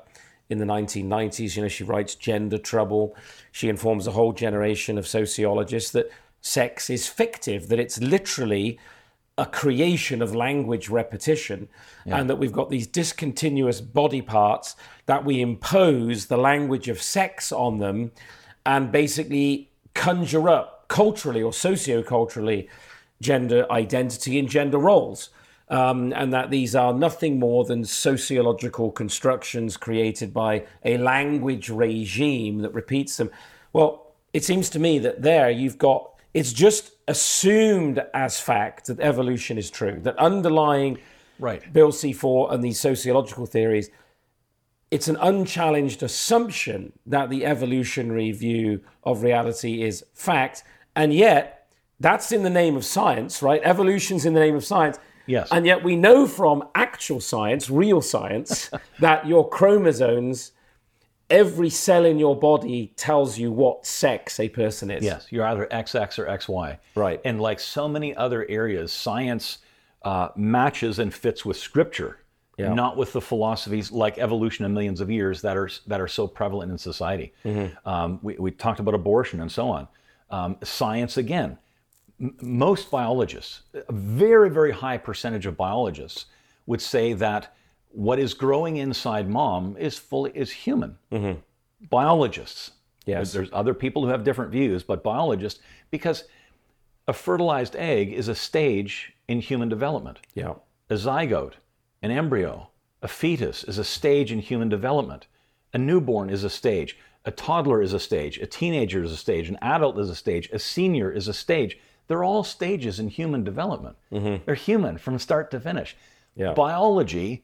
in the nineteen nineties. You know, she writes Gender Trouble. She informs a whole generation of sociologists that sex is fictive, that it's literally a creation of language repetition, yeah. and that we've got these discontinuous body parts that we impose the language of sex on them and basically conjure up culturally or socio-culturally gender identity and gender roles. Um, and that these are nothing more than sociological constructions created by a language regime that repeats them. Well, it seems to me that there you've got, it's just assumed as fact that evolution is true, that underlying right. Bill C four and these sociological theories, it's an unchallenged assumption that the evolutionary view of reality is fact. And yet, that's in the name of science, right? Evolution's in the name of science. Yes. And yet we know from actual science, real science, that your chromosomes, every cell in your body tells you what sex a person is. Yes, you're either X X or X Y. Right. And like so many other areas, science uh, matches and fits with Scripture, yeah. not with the philosophies like evolution in millions of years that are that are so prevalent in society. Mm-hmm. Um, we, we talked about abortion and so on. Um, science, again, m- most biologists, a very, very high percentage of biologists would say that what is growing inside mom is fully is human. Mm-hmm. Biologists. Yes. There's other people who have different views, but biologists, because a fertilized egg is a stage in human development. Yeah. A zygote, an embryo, a fetus is a stage in human development. A newborn is a stage. A toddler is a stage. A teenager is a stage. An adult is a stage. A senior is a stage. They're all stages in human development. Mm-hmm. They're human from start to finish. Yeah. Biology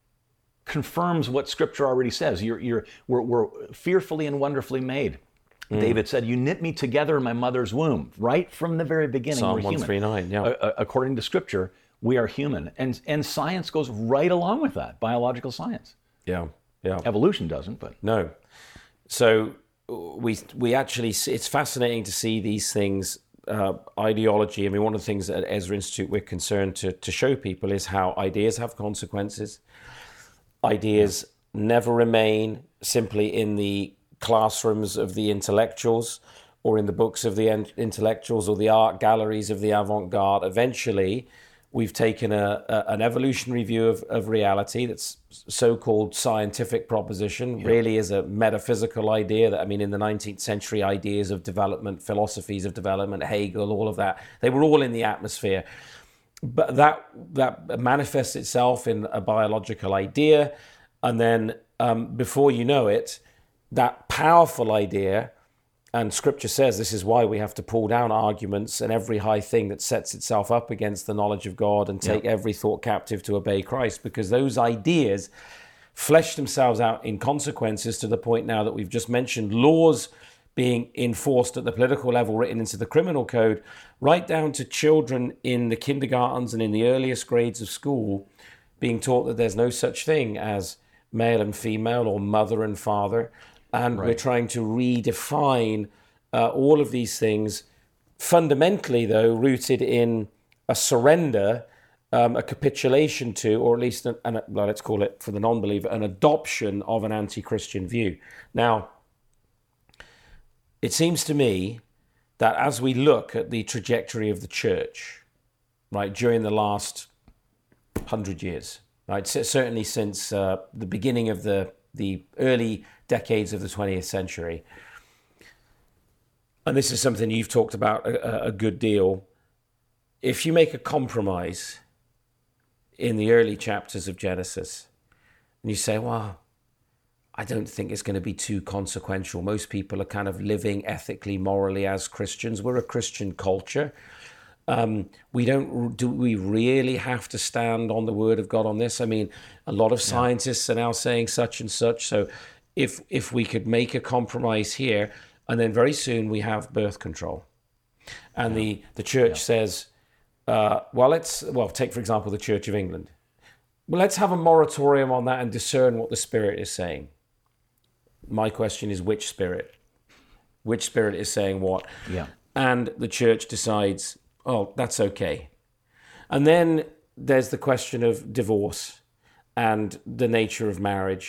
confirms what Scripture already says. You're, you're, we're, we're fearfully and wonderfully made. Mm. David said, "You knit me together in my mother's womb." Right from the very beginning, Psalm we're human. one thirty-nine, yeah. Uh, according to Scripture, we are human. And, and science goes right along with that, biological science. Yeah, yeah. Evolution doesn't, but... No. So we we actually, it's fascinating to see these things, uh, ideology. I mean, one of the things at Ezra Institute we're concerned to, to show people is how ideas have consequences. Ideas never remain simply in the classrooms of the intellectuals or in the books of the intellectuals or the art galleries of the avant-garde. Eventually, we've taken a, a an evolutionary view of, of reality that's so-called scientific proposition, yeah. really is a metaphysical idea that, I mean, in the nineteenth century, ideas of development, philosophies of development, Hegel, all of that, they were all in the atmosphere. But that that manifests itself in a biological idea, and then um, before you know it, that powerful idea, and Scripture says this is why we have to pull down arguments and every high thing that sets itself up against the knowledge of God and take yeah. every thought captive to obey Christ, because those ideas flesh themselves out in consequences to the point now that we've just mentioned laws being enforced at the political level, written into the criminal code, right down to children in the kindergartens and in the earliest grades of school being taught that there's no such thing as male and female or mother and father. And right. we're trying to redefine uh, all of these things, fundamentally, though, rooted in a surrender, um, a capitulation to, or at least, an, an, well, let's call it, for the non-believer, an adoption of an anti-Christian view. Now, it seems to me that as we look at the trajectory of the church, right, during the last hundred years, right, certainly since uh, the beginning of the, the early decades of the twentieth century, and this is something you've talked about a, a good deal, if you make a compromise in the early chapters of Genesis, and you say, well, I don't think it's going to be too consequential. Most people are kind of living ethically, morally as Christians. We're a Christian culture. Um, we don't, do we really have to stand on the word of God on this? I mean, a lot of scientists yeah. are now saying such and such. So if if we could make a compromise here, and then very soon we have birth control. And yeah. the, the church yeah. says, uh, well, let's, well, take, for example, the Church of England. Well, let's have a moratorium on that and discern what the Spirit is saying. My question is, which spirit? Which spirit is saying what? Yeah. And the church decides, oh, that's okay. And then there's the question of divorce and the nature of marriage.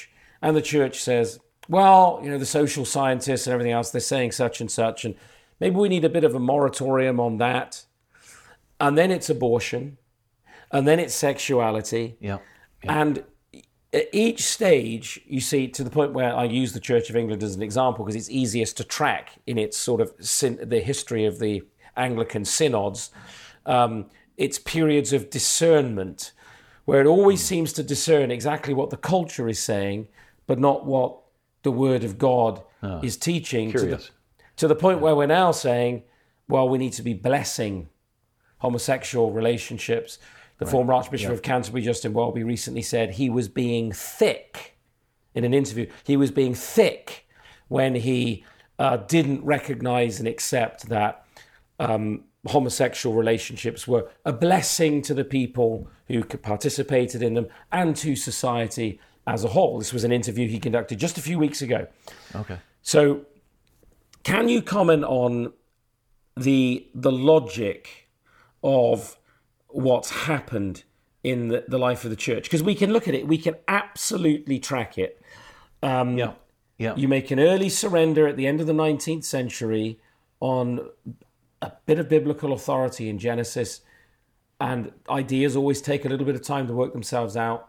and the church says, well, you know, the social scientists and everything else, they're saying such and such, and maybe we need a bit of a moratorium on that. And then it's abortion, and then it's sexuality. Yeah. yeah. And at each stage, you see, to the point where I use the Church of England as an example because it's easiest to track in its sort of syn- the history of the Anglican synods. Um, it's periods of discernment where it always seems to discern exactly what the culture is saying, but not what the Word of God oh, is teaching. To the, to the point yeah. where we're now saying, well, we need to be blessing homosexual relationships. The right. former Archbishop yeah. of Canterbury, Justin Welby, recently said he was being thick in an interview. He was being thick when he uh, didn't recognize and accept that um, homosexual relationships were a blessing to the people who participated in them and to society as a whole. This was an interview he conducted just a few weeks ago. Okay. So can you comment on the the logic of what's happened in the, the life of the church? Because we can look at it, we can absolutely track it. Um, yeah. Yeah. You make an early surrender at the end of the nineteenth century on a bit of biblical authority in Genesis, and ideas always take a little bit of time to work themselves out.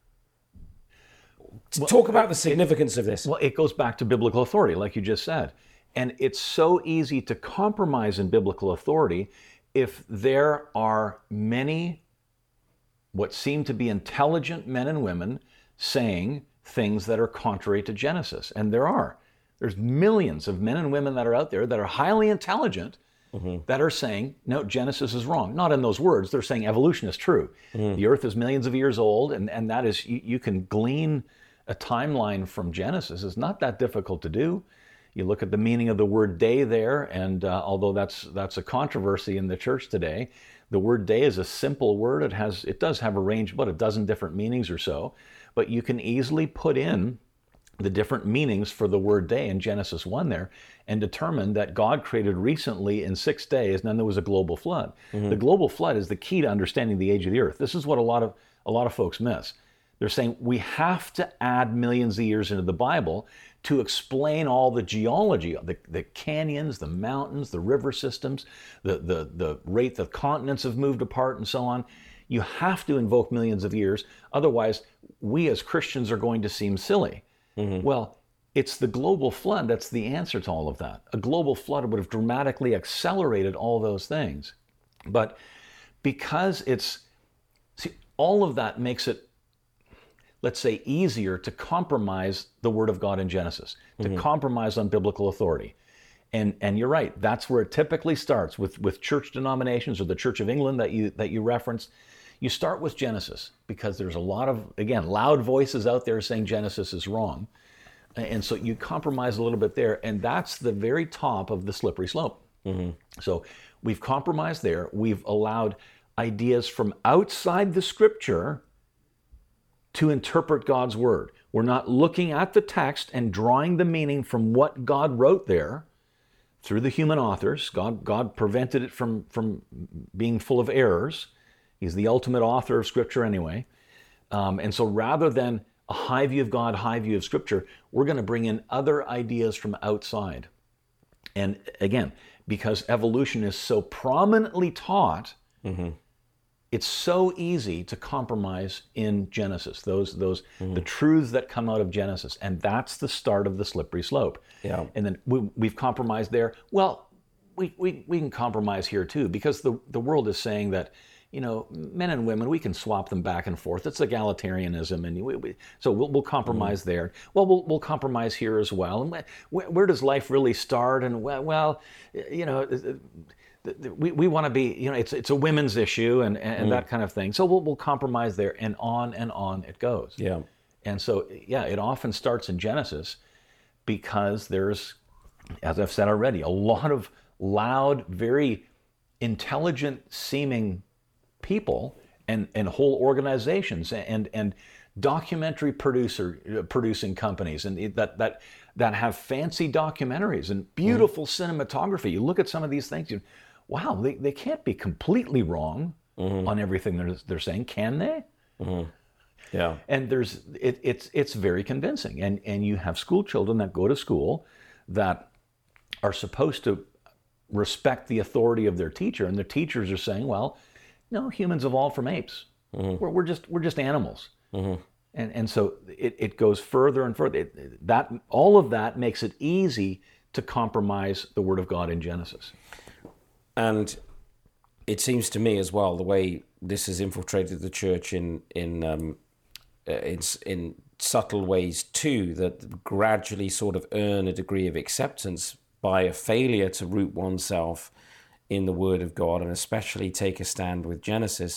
To well, talk about the significance it, of this. Well, it goes back to biblical authority, like you just said. And it's so easy to compromise in biblical authority if there are many what seem to be intelligent men and women saying things that are contrary to Genesis. And there are. There's millions of men and women that are out there that are highly intelligent mm-hmm. that are saying, no, Genesis is wrong. Not in those words. They're saying evolution is true. Mm-hmm. The earth is millions of years old, and, and that is, you, you can glean a timeline from Genesis. It's not that difficult to do. You look at the meaning of the word day there, and uh, although that's that's a controversy in the church today, the word day is a simple word. It has it does have a range of about a dozen different meanings or so, but you can easily put in the different meanings for the word day in Genesis one there and determine that God created recently in six days, and then there was a global flood. Mm-hmm. The global flood is the key to understanding the age of the earth. This is what a lot of a lot of folks miss. They're saying we have to add millions of years into the Bible to explain all the geology, the, the canyons, the mountains, the river systems, the, the, the rate the continents have moved apart and so on. You have to invoke millions of years. Otherwise, we as Christians are going to seem silly. Mm-hmm. Well, it's the global flood that's the answer to all of that. A global flood would have dramatically accelerated all those things. But because it's, see, all of that makes it, let's say, easier to compromise the Word of God in Genesis, to mm-hmm. compromise on biblical authority. And and you're right, that's where it typically starts with, with church denominations or the Church of England that you that you referenced. You start with Genesis because there's a lot of, again, loud voices out there saying Genesis is wrong. And so you compromise a little bit there, and that's the very top of the slippery slope. Mm-hmm. So we've compromised there. We've allowed ideas from outside the Scripture to interpret God's word. We're not looking at the text and drawing the meaning from what God wrote there through the human authors. God, God prevented it from, from being full of errors. He's the ultimate author of Scripture anyway. Um, and so rather than a high view of God, high view of Scripture, we're going to bring in other ideas from outside. And again, because evolution is so prominently taught, mm-hmm. it's so easy to compromise in Genesis, those those mm-hmm. the truths that come out of Genesis, and that's the start of the slippery slope. Yeah. And then we, we've compromised there. Well, we, we we can compromise here too, because the the world is saying that, you know, men and women, we can swap them back and forth. It's egalitarianism, and we, we, so we'll, we'll compromise mm-hmm. there. Well, well, we'll compromise here as well. And where, where does life really start? And well, well you know. We we want to be, you know, it's it's a women's issue and, and mm. that kind of thing. So we'll we'll compromise there, and on and on it goes. Yeah. And so, yeah, it often starts in Genesis because there's, as I've said already, a lot of loud, very intelligent seeming people and, and whole organizations and and documentary producer producing companies and that that that have fancy documentaries and beautiful mm. cinematography. You look at some of these things, you wow, they, they can't be completely wrong mm-hmm. on everything they're, they're saying, can they? Mm-hmm. Yeah. And there's it, it's it's very convincing. And and you have school children that go to school that are supposed to respect the authority of their teacher, and their teachers are saying, well, no, humans evolved from apes. Mm-hmm. We're, we're just we're just animals. Mm-hmm. And and so it, it goes further and further. It, that all of that makes it easy to compromise the Word of God in Genesis. And it seems to me as well, the way this has infiltrated the church in in um, in, in subtle ways too, that gradually sort of earn a degree of acceptance by a failure to root oneself in the Word of God, and especially take a stand with Genesis.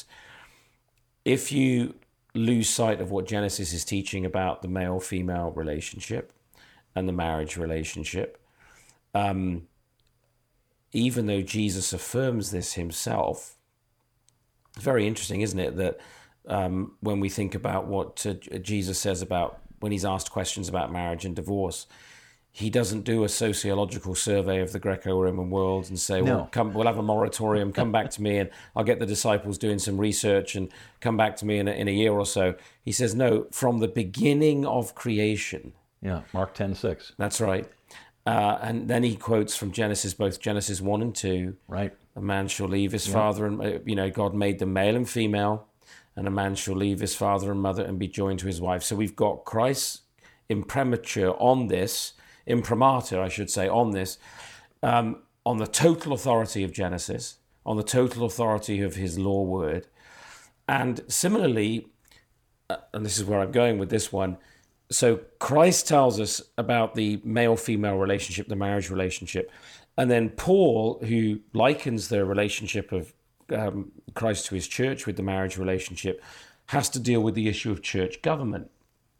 If you lose sight of what Genesis is teaching about the male-female relationship and the marriage relationship, um, even though Jesus affirms this himself, it's very interesting, isn't it, that um, when we think about what uh, Jesus says about when he's asked questions about marriage and divorce, he doesn't do a sociological survey of the Greco-Roman world and say, well, no. come, we'll have a moratorium, come back to me and I'll get the disciples doing some research and come back to me in a, in a year or so. He says, no, from the beginning of creation. Yeah, Mark ten six. That's right. Uh, and then he quotes from Genesis, both Genesis one and two. Right. A man shall leave his yeah. father and, uh, you know, God made them male and female, and a man shall leave his father and mother and be joined to his wife. So we've got Christ's imprimatur on this, imprimatur, I should say, on this, um, on the total authority of Genesis, on the total authority of his law word. And similarly, uh, and this is where I'm going with this one, so Christ tells us about the male-female relationship, the marriage relationship, and then Paul, who likens the relationship of um, Christ to his church with the marriage relationship, has to deal with the issue of church government.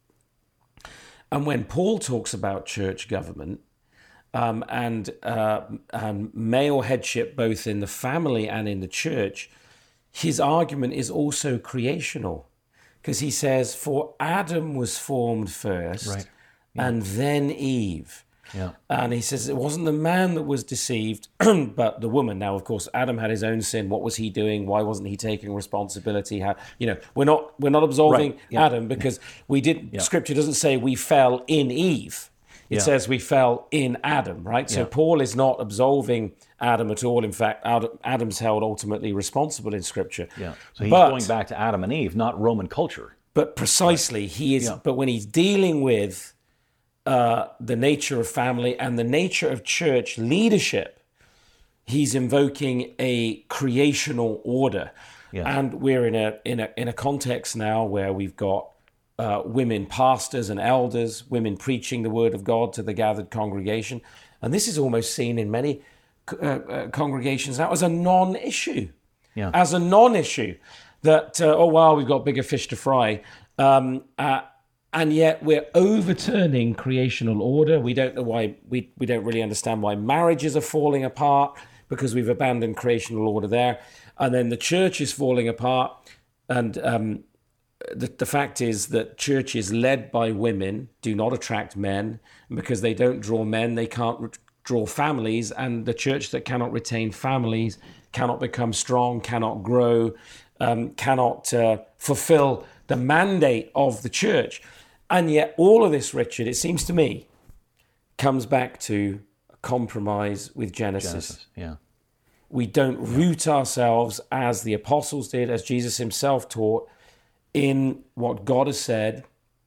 And when Paul talks about church government um, and, uh, and male headship both in the family and in the church, his argument is also creational. Because he says, for Adam was formed first, right. yeah. and then Eve. Yeah. And he says it wasn't the man that was deceived, but the woman. Now, of course, Adam had his own sin. What was he doing? Why wasn't he taking responsibility? How, you know, we're not we're not absolving right. yeah. Adam because we didn't. Yeah. Scripture doesn't say we fell in Eve. It yeah. says we fell in Adam, right? So yeah. Paul is not absolving Adam at all. In fact, Adam's held ultimately responsible in Scripture. Yeah. So he's but, going back to Adam and Eve, not Roman culture. But precisely, right. he is. Yeah. But when he's dealing with uh, the nature of family and the nature of church leadership, he's invoking a creational order. Yeah. And we're in a in a in a context now where we've got uh, women pastors and elders, women preaching the word of God to the gathered congregation, and this is almost seen in many uh, uh, congregations now as a non-issue. Yeah. As a non-issue. That, uh, oh, well, we've got bigger fish to fry. Um, uh, and yet we're overturning creational order. We don't know why, we, we don't really understand why marriages are falling apart because we've abandoned creational order there. And then the church is falling apart. And um, the, the fact is that churches led by women do not attract men. And because they don't draw men, they can't re- draw families. And the church that cannot retain families cannot become strong, cannot grow, Um, cannot uh, fulfill the mandate of the church. And yet all of this, Richard, it seems to me, comes back to a compromise with Genesis. Genesis, yeah. We don't root ourselves as the apostles did, as Jesus himself taught, in what God has said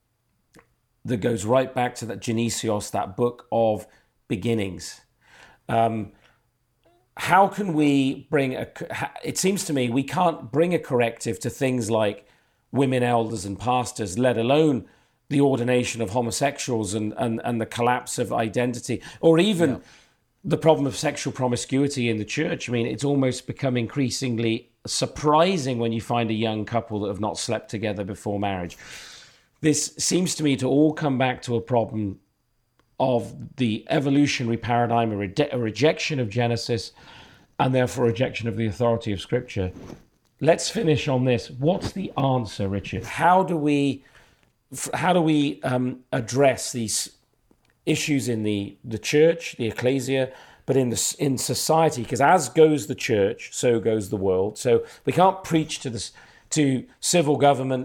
that goes right back to that Genesios, that book of beginnings. Um How can we bring a, it seems to me we can't bring a corrective to things like women elders and pastors, let alone the ordination of homosexuals and, and, and the collapse of identity, or even yeah. the problem of sexual promiscuity in the church. I mean, it's almost become increasingly surprising when you find a young couple that have not slept together before marriage. This seems to me to all come back to a problem of the evolutionary paradigm, a, re- a rejection of Genesis, and therefore a rejection of the authority of Scripture. Let's finish on this. What's the answer, Richard? How do we, how do we um, address these issues in the, the church, the ecclesia, but in the in society? Because as goes the church, so goes the world. So we can't preach to this to civil government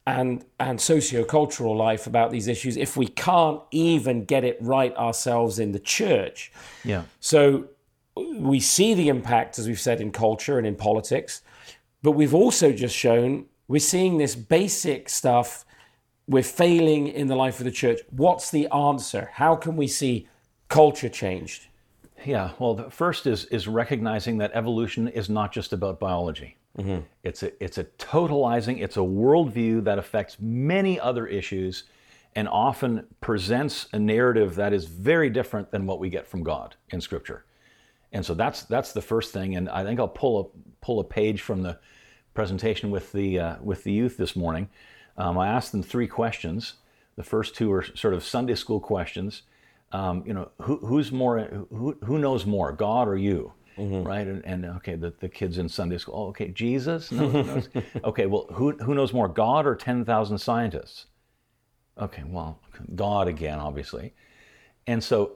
and and sociocultural life about these issues if we can't even get it right ourselves in the church. Yeah. So we see the impact, as we've said, in culture and in politics, but we've also just shown we're seeing this basic stuff. We're failing in the life of the church. What's the answer? How can we see culture changed? Yeah, well, the first is is recognizing that evolution is not just about biology. Mm-hmm. It's a it's a totalizing, it's a worldview that affects many other issues and often presents a narrative that is very different than what we get from God in Scripture. And so that's that's the first thing. And I think I'll pull a pull a page from the presentation with the uh, with the youth this morning. Um, I asked them three questions. The first two are sort of Sunday school questions. Um, you know, who, who's more, who, who knows more, God or you, mm-hmm. right? And, and okay, the, the kids in Sunday school, oh, okay, Jesus knows, knows. Okay, well, who who knows more, God or ten thousand scientists? Okay, well, God again, obviously. And so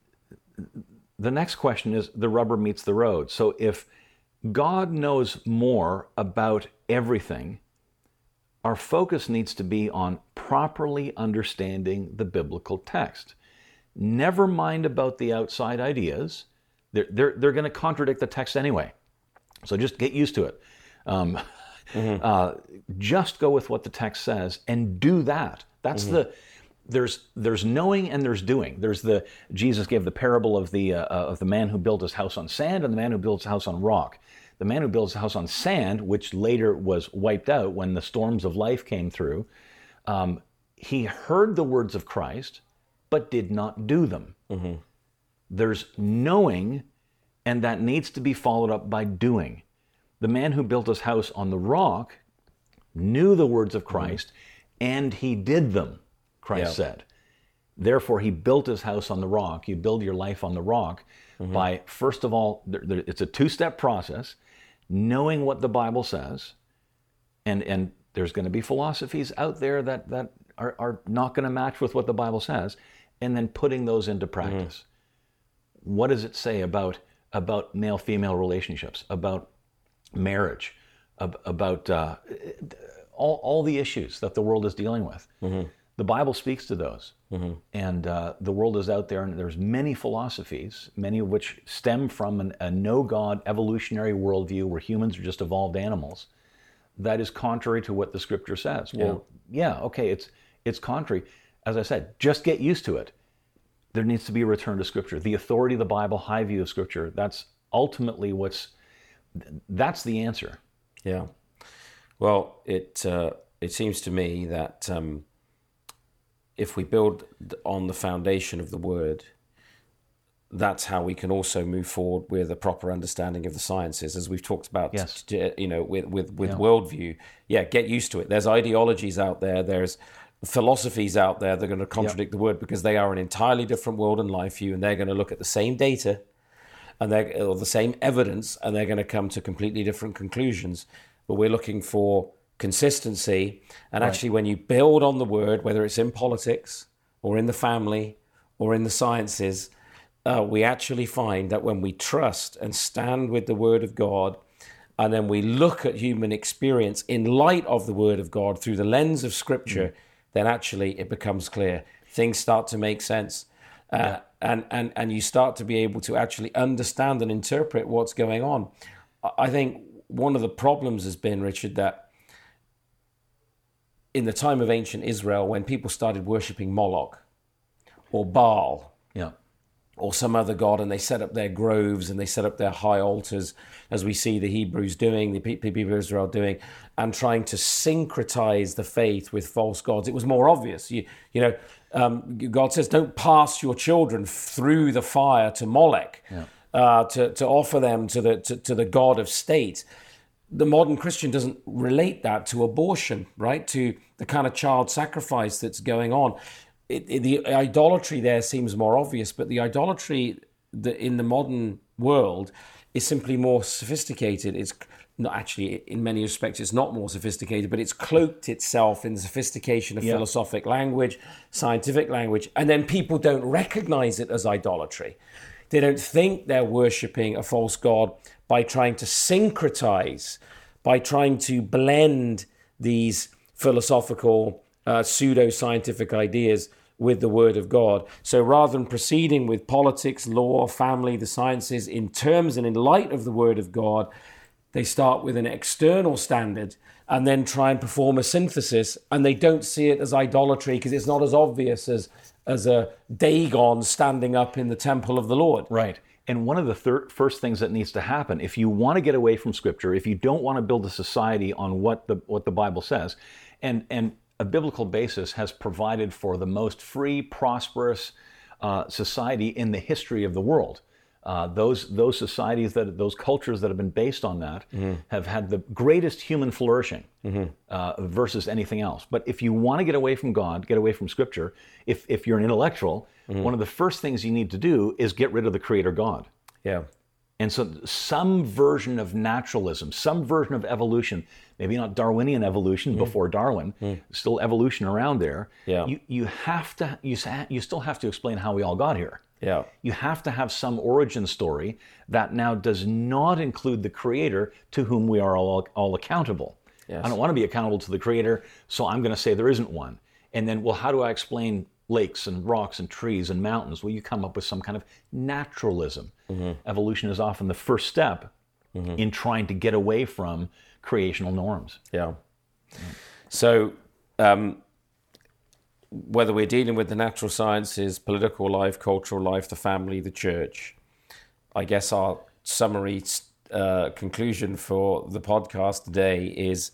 the next question is, the rubber meets the road. So if God knows more about everything, our focus needs to be on properly understanding the biblical text. Never mind about the outside ideas. They're, they're, they're going to contradict the text anyway. So just get used to it. Um, mm-hmm. uh, just go with what the text says and do that. That's mm-hmm. the, there's there's knowing and there's doing. There's the, Jesus gave the parable of the, uh, of the man who built his house on sand and the man who built his house on rock. The man who builds a house on sand, which later was wiped out when the storms of life came through, um, he heard the words of Christ, but did not do them. Mm-hmm. There's knowing, and that needs to be followed up by doing. The man who built his house on the rock knew the words of Christ, mm-hmm. and he did them, Christ yeah. said. Therefore, he built his house on the rock. You build your life on the rock mm-hmm. by, first of all, there, there, it's a two-step process, knowing what the Bible says, and, and there's going to be philosophies out there that, that are, are not going to match with what the Bible says, and then putting those into practice. Mm-hmm. What does it say about, about male-female relationships, about marriage, ab- about uh, all, all the issues that the world is dealing with? Mm-hmm. The Bible speaks to those. Mm-hmm. And uh, the world is out there, and there's many philosophies, many of which stem from an, a no-God evolutionary worldview where humans are just evolved animals, that is contrary to what the Scripture says. Well, yeah, yeah okay, it's it's contrary. As I said, just get used to it. There needs to be a return to Scripture. The authority of the Bible, high view of Scripture, that's ultimately what's, that's the answer. Yeah. Well, it uh, it seems to me that um, if we build on the foundation of the Word, that's how we can also move forward with a proper understanding of the sciences, as we've talked about. Yes. You know, with with with yeah. worldview. Yeah, get used to it. There's ideologies out there. There's philosophies out there that are going to contradict yep. the Word, because they are an entirely different world and life view, and they're going to look at the same data and they're or the same evidence, and they're going to come to completely different conclusions. But we're looking for consistency, and right. actually, when you build on the Word, whether it's in politics or in the family or in the sciences, uh, we actually find that when we trust and stand with the Word of God, and then we look at human experience in light of the Word of God through the lens of Scripture, mm. then actually it becomes clear. Things start to make sense. Uh, yeah. and, and, and you start to be able to actually understand and interpret what's going on. I think one of the problems has been, Richard, that in the time of ancient Israel, when people started worshipping Moloch or Baal, yeah. or some other god, and they set up their groves and they set up their high altars, as we see the Hebrews doing, the people of Israel doing, and trying to syncretize the faith with false gods. It was more obvious. You, you know, um, God says, don't pass your children through the fire to Molech, yeah. uh, to, to offer them to the to, to the god of state. The modern Christian doesn't relate that to abortion, right? To the kind of child sacrifice that's going on. It, it, the idolatry there seems more obvious, but the idolatry that in the modern world is simply more sophisticated. It's not actually, in many respects, it's not more sophisticated, but it's cloaked itself in the sophistication of yeah. philosophic language, scientific language, and then people don't recognize it as idolatry. They don't think they're worshipping a false god by trying to syncretize, by trying to blend these philosophical, uh, pseudo-scientific ideas with the Word of God. So rather than proceeding with politics, law, family, the sciences in terms and in light of the Word of God, they start with an external standard and then try and perform a synthesis, and they don't see it as idolatry because it's not as obvious as as a Dagon standing up in the temple of the Lord. Right. And one of the thir- first things that needs to happen, if you want to get away from Scripture, if you don't want to build a society on what the what the Bible says, and and a biblical basis has provided for the most free, prosperous uh, society in the history of the world. Uh, those those societies, that those cultures that have been based on that, mm-hmm. have had the greatest human flourishing, mm-hmm. uh, versus anything else. But if you want to get away from God, get away from Scripture, if if you're an intellectual, mm-hmm. one of the first things you need to do is get rid of the Creator God. Yeah. And so some version of naturalism, some version of evolution, maybe not Darwinian evolution mm-hmm. before Darwin, mm-hmm. still evolution around there. Yeah. You you have to you you still have to explain how we all got here. Yeah. You have to have some origin story that now does not include the Creator, to whom we are all, all accountable. Yes. I don't want to be accountable to the Creator, so I'm going to say there isn't one. And then, well, how do I explain lakes and rocks and trees and mountains? Well, you come up with some kind of naturalism. Mm-hmm. Evolution is often the first step mm-hmm. in trying to get away from creational norms. Yeah. yeah. So, um, whether we're dealing with the natural sciences, political life, cultural life, the family, the church, I guess our summary uh, conclusion for the podcast today is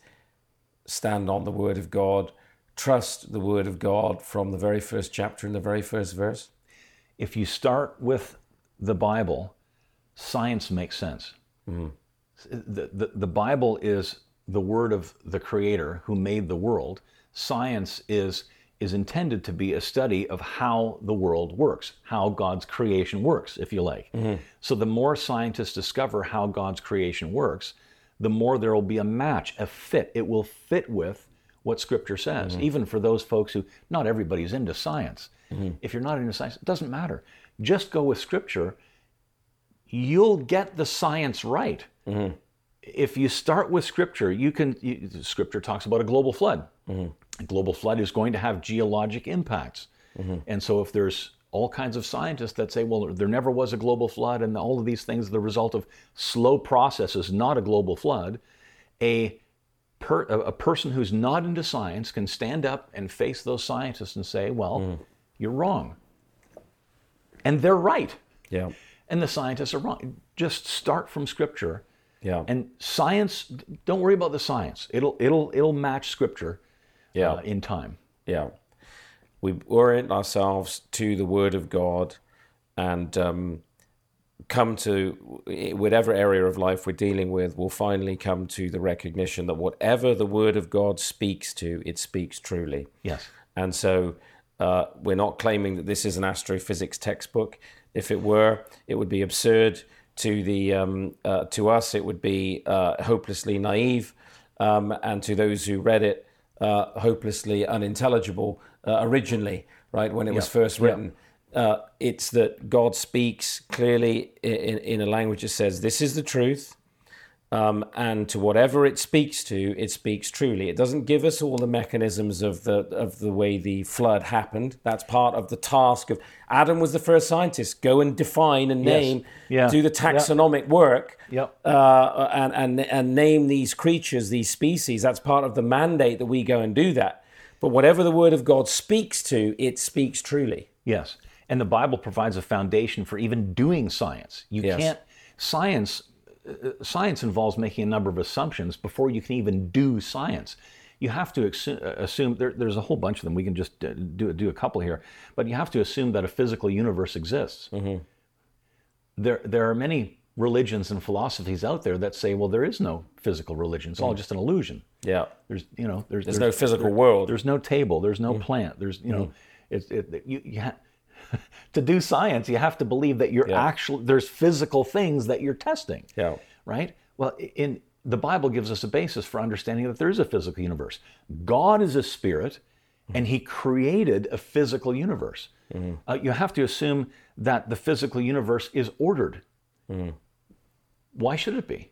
stand on the Word of God, trust the Word of God from the very first chapter in the very first verse. If you start with the Bible, science makes sense. Mm-hmm. The, the, the Bible is the word of the Creator who made the world. Science is is intended to be a study of how the world works, how God's creation works, if you like. Mm-hmm. So the more scientists discover how God's creation works, the more there will be a match, a fit. It will fit with what Scripture says, mm-hmm. even for those folks who, not everybody's into science. Mm-hmm. If you're not into science, it doesn't matter. Just go with Scripture. You'll get the science right. Mm-hmm. If you start with Scripture, you can, you, Scripture talks about a global flood. Mm-hmm. A global flood is going to have geologic impacts. Mm-hmm. And so if there's all kinds of scientists that say, well, there never was a global flood and all of these things are the result of slow processes, not a global flood, a, per, a person who's not into science can stand up and face those scientists and say, well, mm-hmm. you're wrong. And they're right. Yeah. And the scientists are wrong. Just start from Scripture. Yeah. And science, don't worry about the science. It'll it'll it'll match Scripture. Yeah. Uh, in time. Yeah. We orient ourselves to the Word of God and um, come to, whatever area of life we're dealing with, we'll finally come to the recognition that whatever the Word of God speaks to, it speaks truly. Yes. And so uh, we're not claiming that this is an astrophysics textbook. If it were, it would be absurd. To the um, uh, to us, it would be uh, hopelessly naive, um, and to those who read it, Uh, hopelessly unintelligible uh, originally, right, when it was yeah. first written. Yeah. Uh, it's that God speaks clearly in, in a language that says, this is the truth, um, and to whatever it speaks to, it speaks truly. It doesn't give us all the mechanisms of the of the way the flood happened. That's part of the task of Adam was the first scientist. Go and define and name, yes. yeah. do the taxonomic yeah. work, yep. uh, and, and and name these creatures, these species. That's part of the mandate that we go and do that. But whatever the Word of God speaks to, it speaks truly. Yes, and the Bible provides a foundation for even doing science. You yes. can't, science, uh, science involves making a number of assumptions before you can even do science. You have to assume, there, there's a whole bunch of them, we can just do, do a couple here, but you have to assume that a physical universe exists. Mm-hmm. There, there are many religions and philosophies out there that say, well, there is no physical religion. It's all just an illusion. Yeah. There's, you know, there's, there's, there's no physical there, world. There's no table. There's no mm. plant. There's, you know, mm. it's, it, you, you ha- to do science, you have to believe that you're yeah. actually, there's physical things that you're testing. Yeah. Right? Well, in the Bible gives us a basis for understanding that there is a physical universe. God is a spirit, mm. and he created a physical universe. Mm. Uh, you have to assume that the physical universe is ordered. Mm. Why should it be?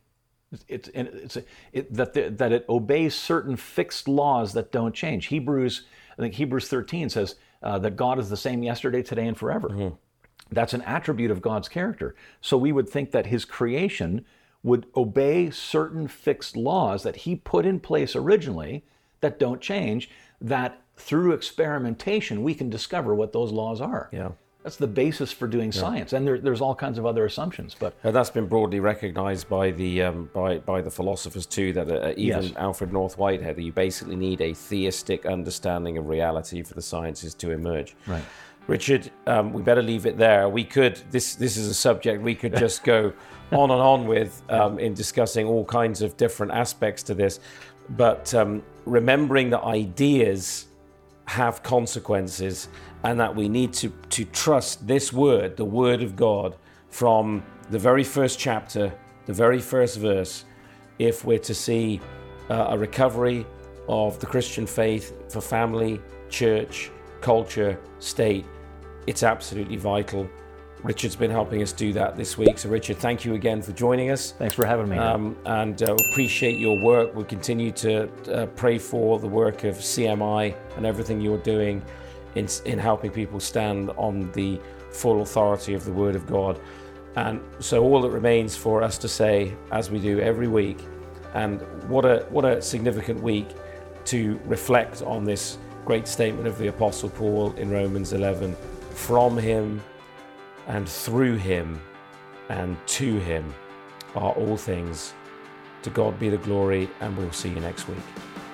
It's, it's it, that the, that it obeys certain fixed laws that don't change. Hebrews, I think Hebrews thirteen says uh, that God is the same yesterday, today, and forever. Mm-hmm. That's an attribute of God's character. So we would think that his creation would obey certain fixed laws that he put in place originally that don't change, that through experimentation we can discover what those laws are. Yeah. That's the basis for doing yeah. science, and there, there's all kinds of other assumptions. But uh, that's been broadly recognised by the um, by by the philosophers too. That uh, even yes. Alfred North Whitehead, you basically need a theistic understanding of reality for the sciences to emerge. Right, Richard, um, we better leave it there. We could this this is a subject we could just go on and on with um, in discussing all kinds of different aspects to this, but um, remembering that ideas have consequences, and that we need to, to trust this word, the word of God, from the very first chapter, the very first verse, if we're to see uh, a recovery of the Christian faith for family, church, culture, state. It's absolutely vital. Richard's been helping us do that this week. So Richard, thank you again for joining us. Thanks for having me. Um, and uh, appreciate your work. We continue to uh, pray for the work of C M I and everything you're doing in, in helping people stand on the full authority of the Word of God. And so all that remains for us to say, as we do every week, and what a what a significant week to reflect on this great statement of the Apostle Paul in Romans eleven. From him and through him and to him are all things. To God be the glory, and we'll see you next week.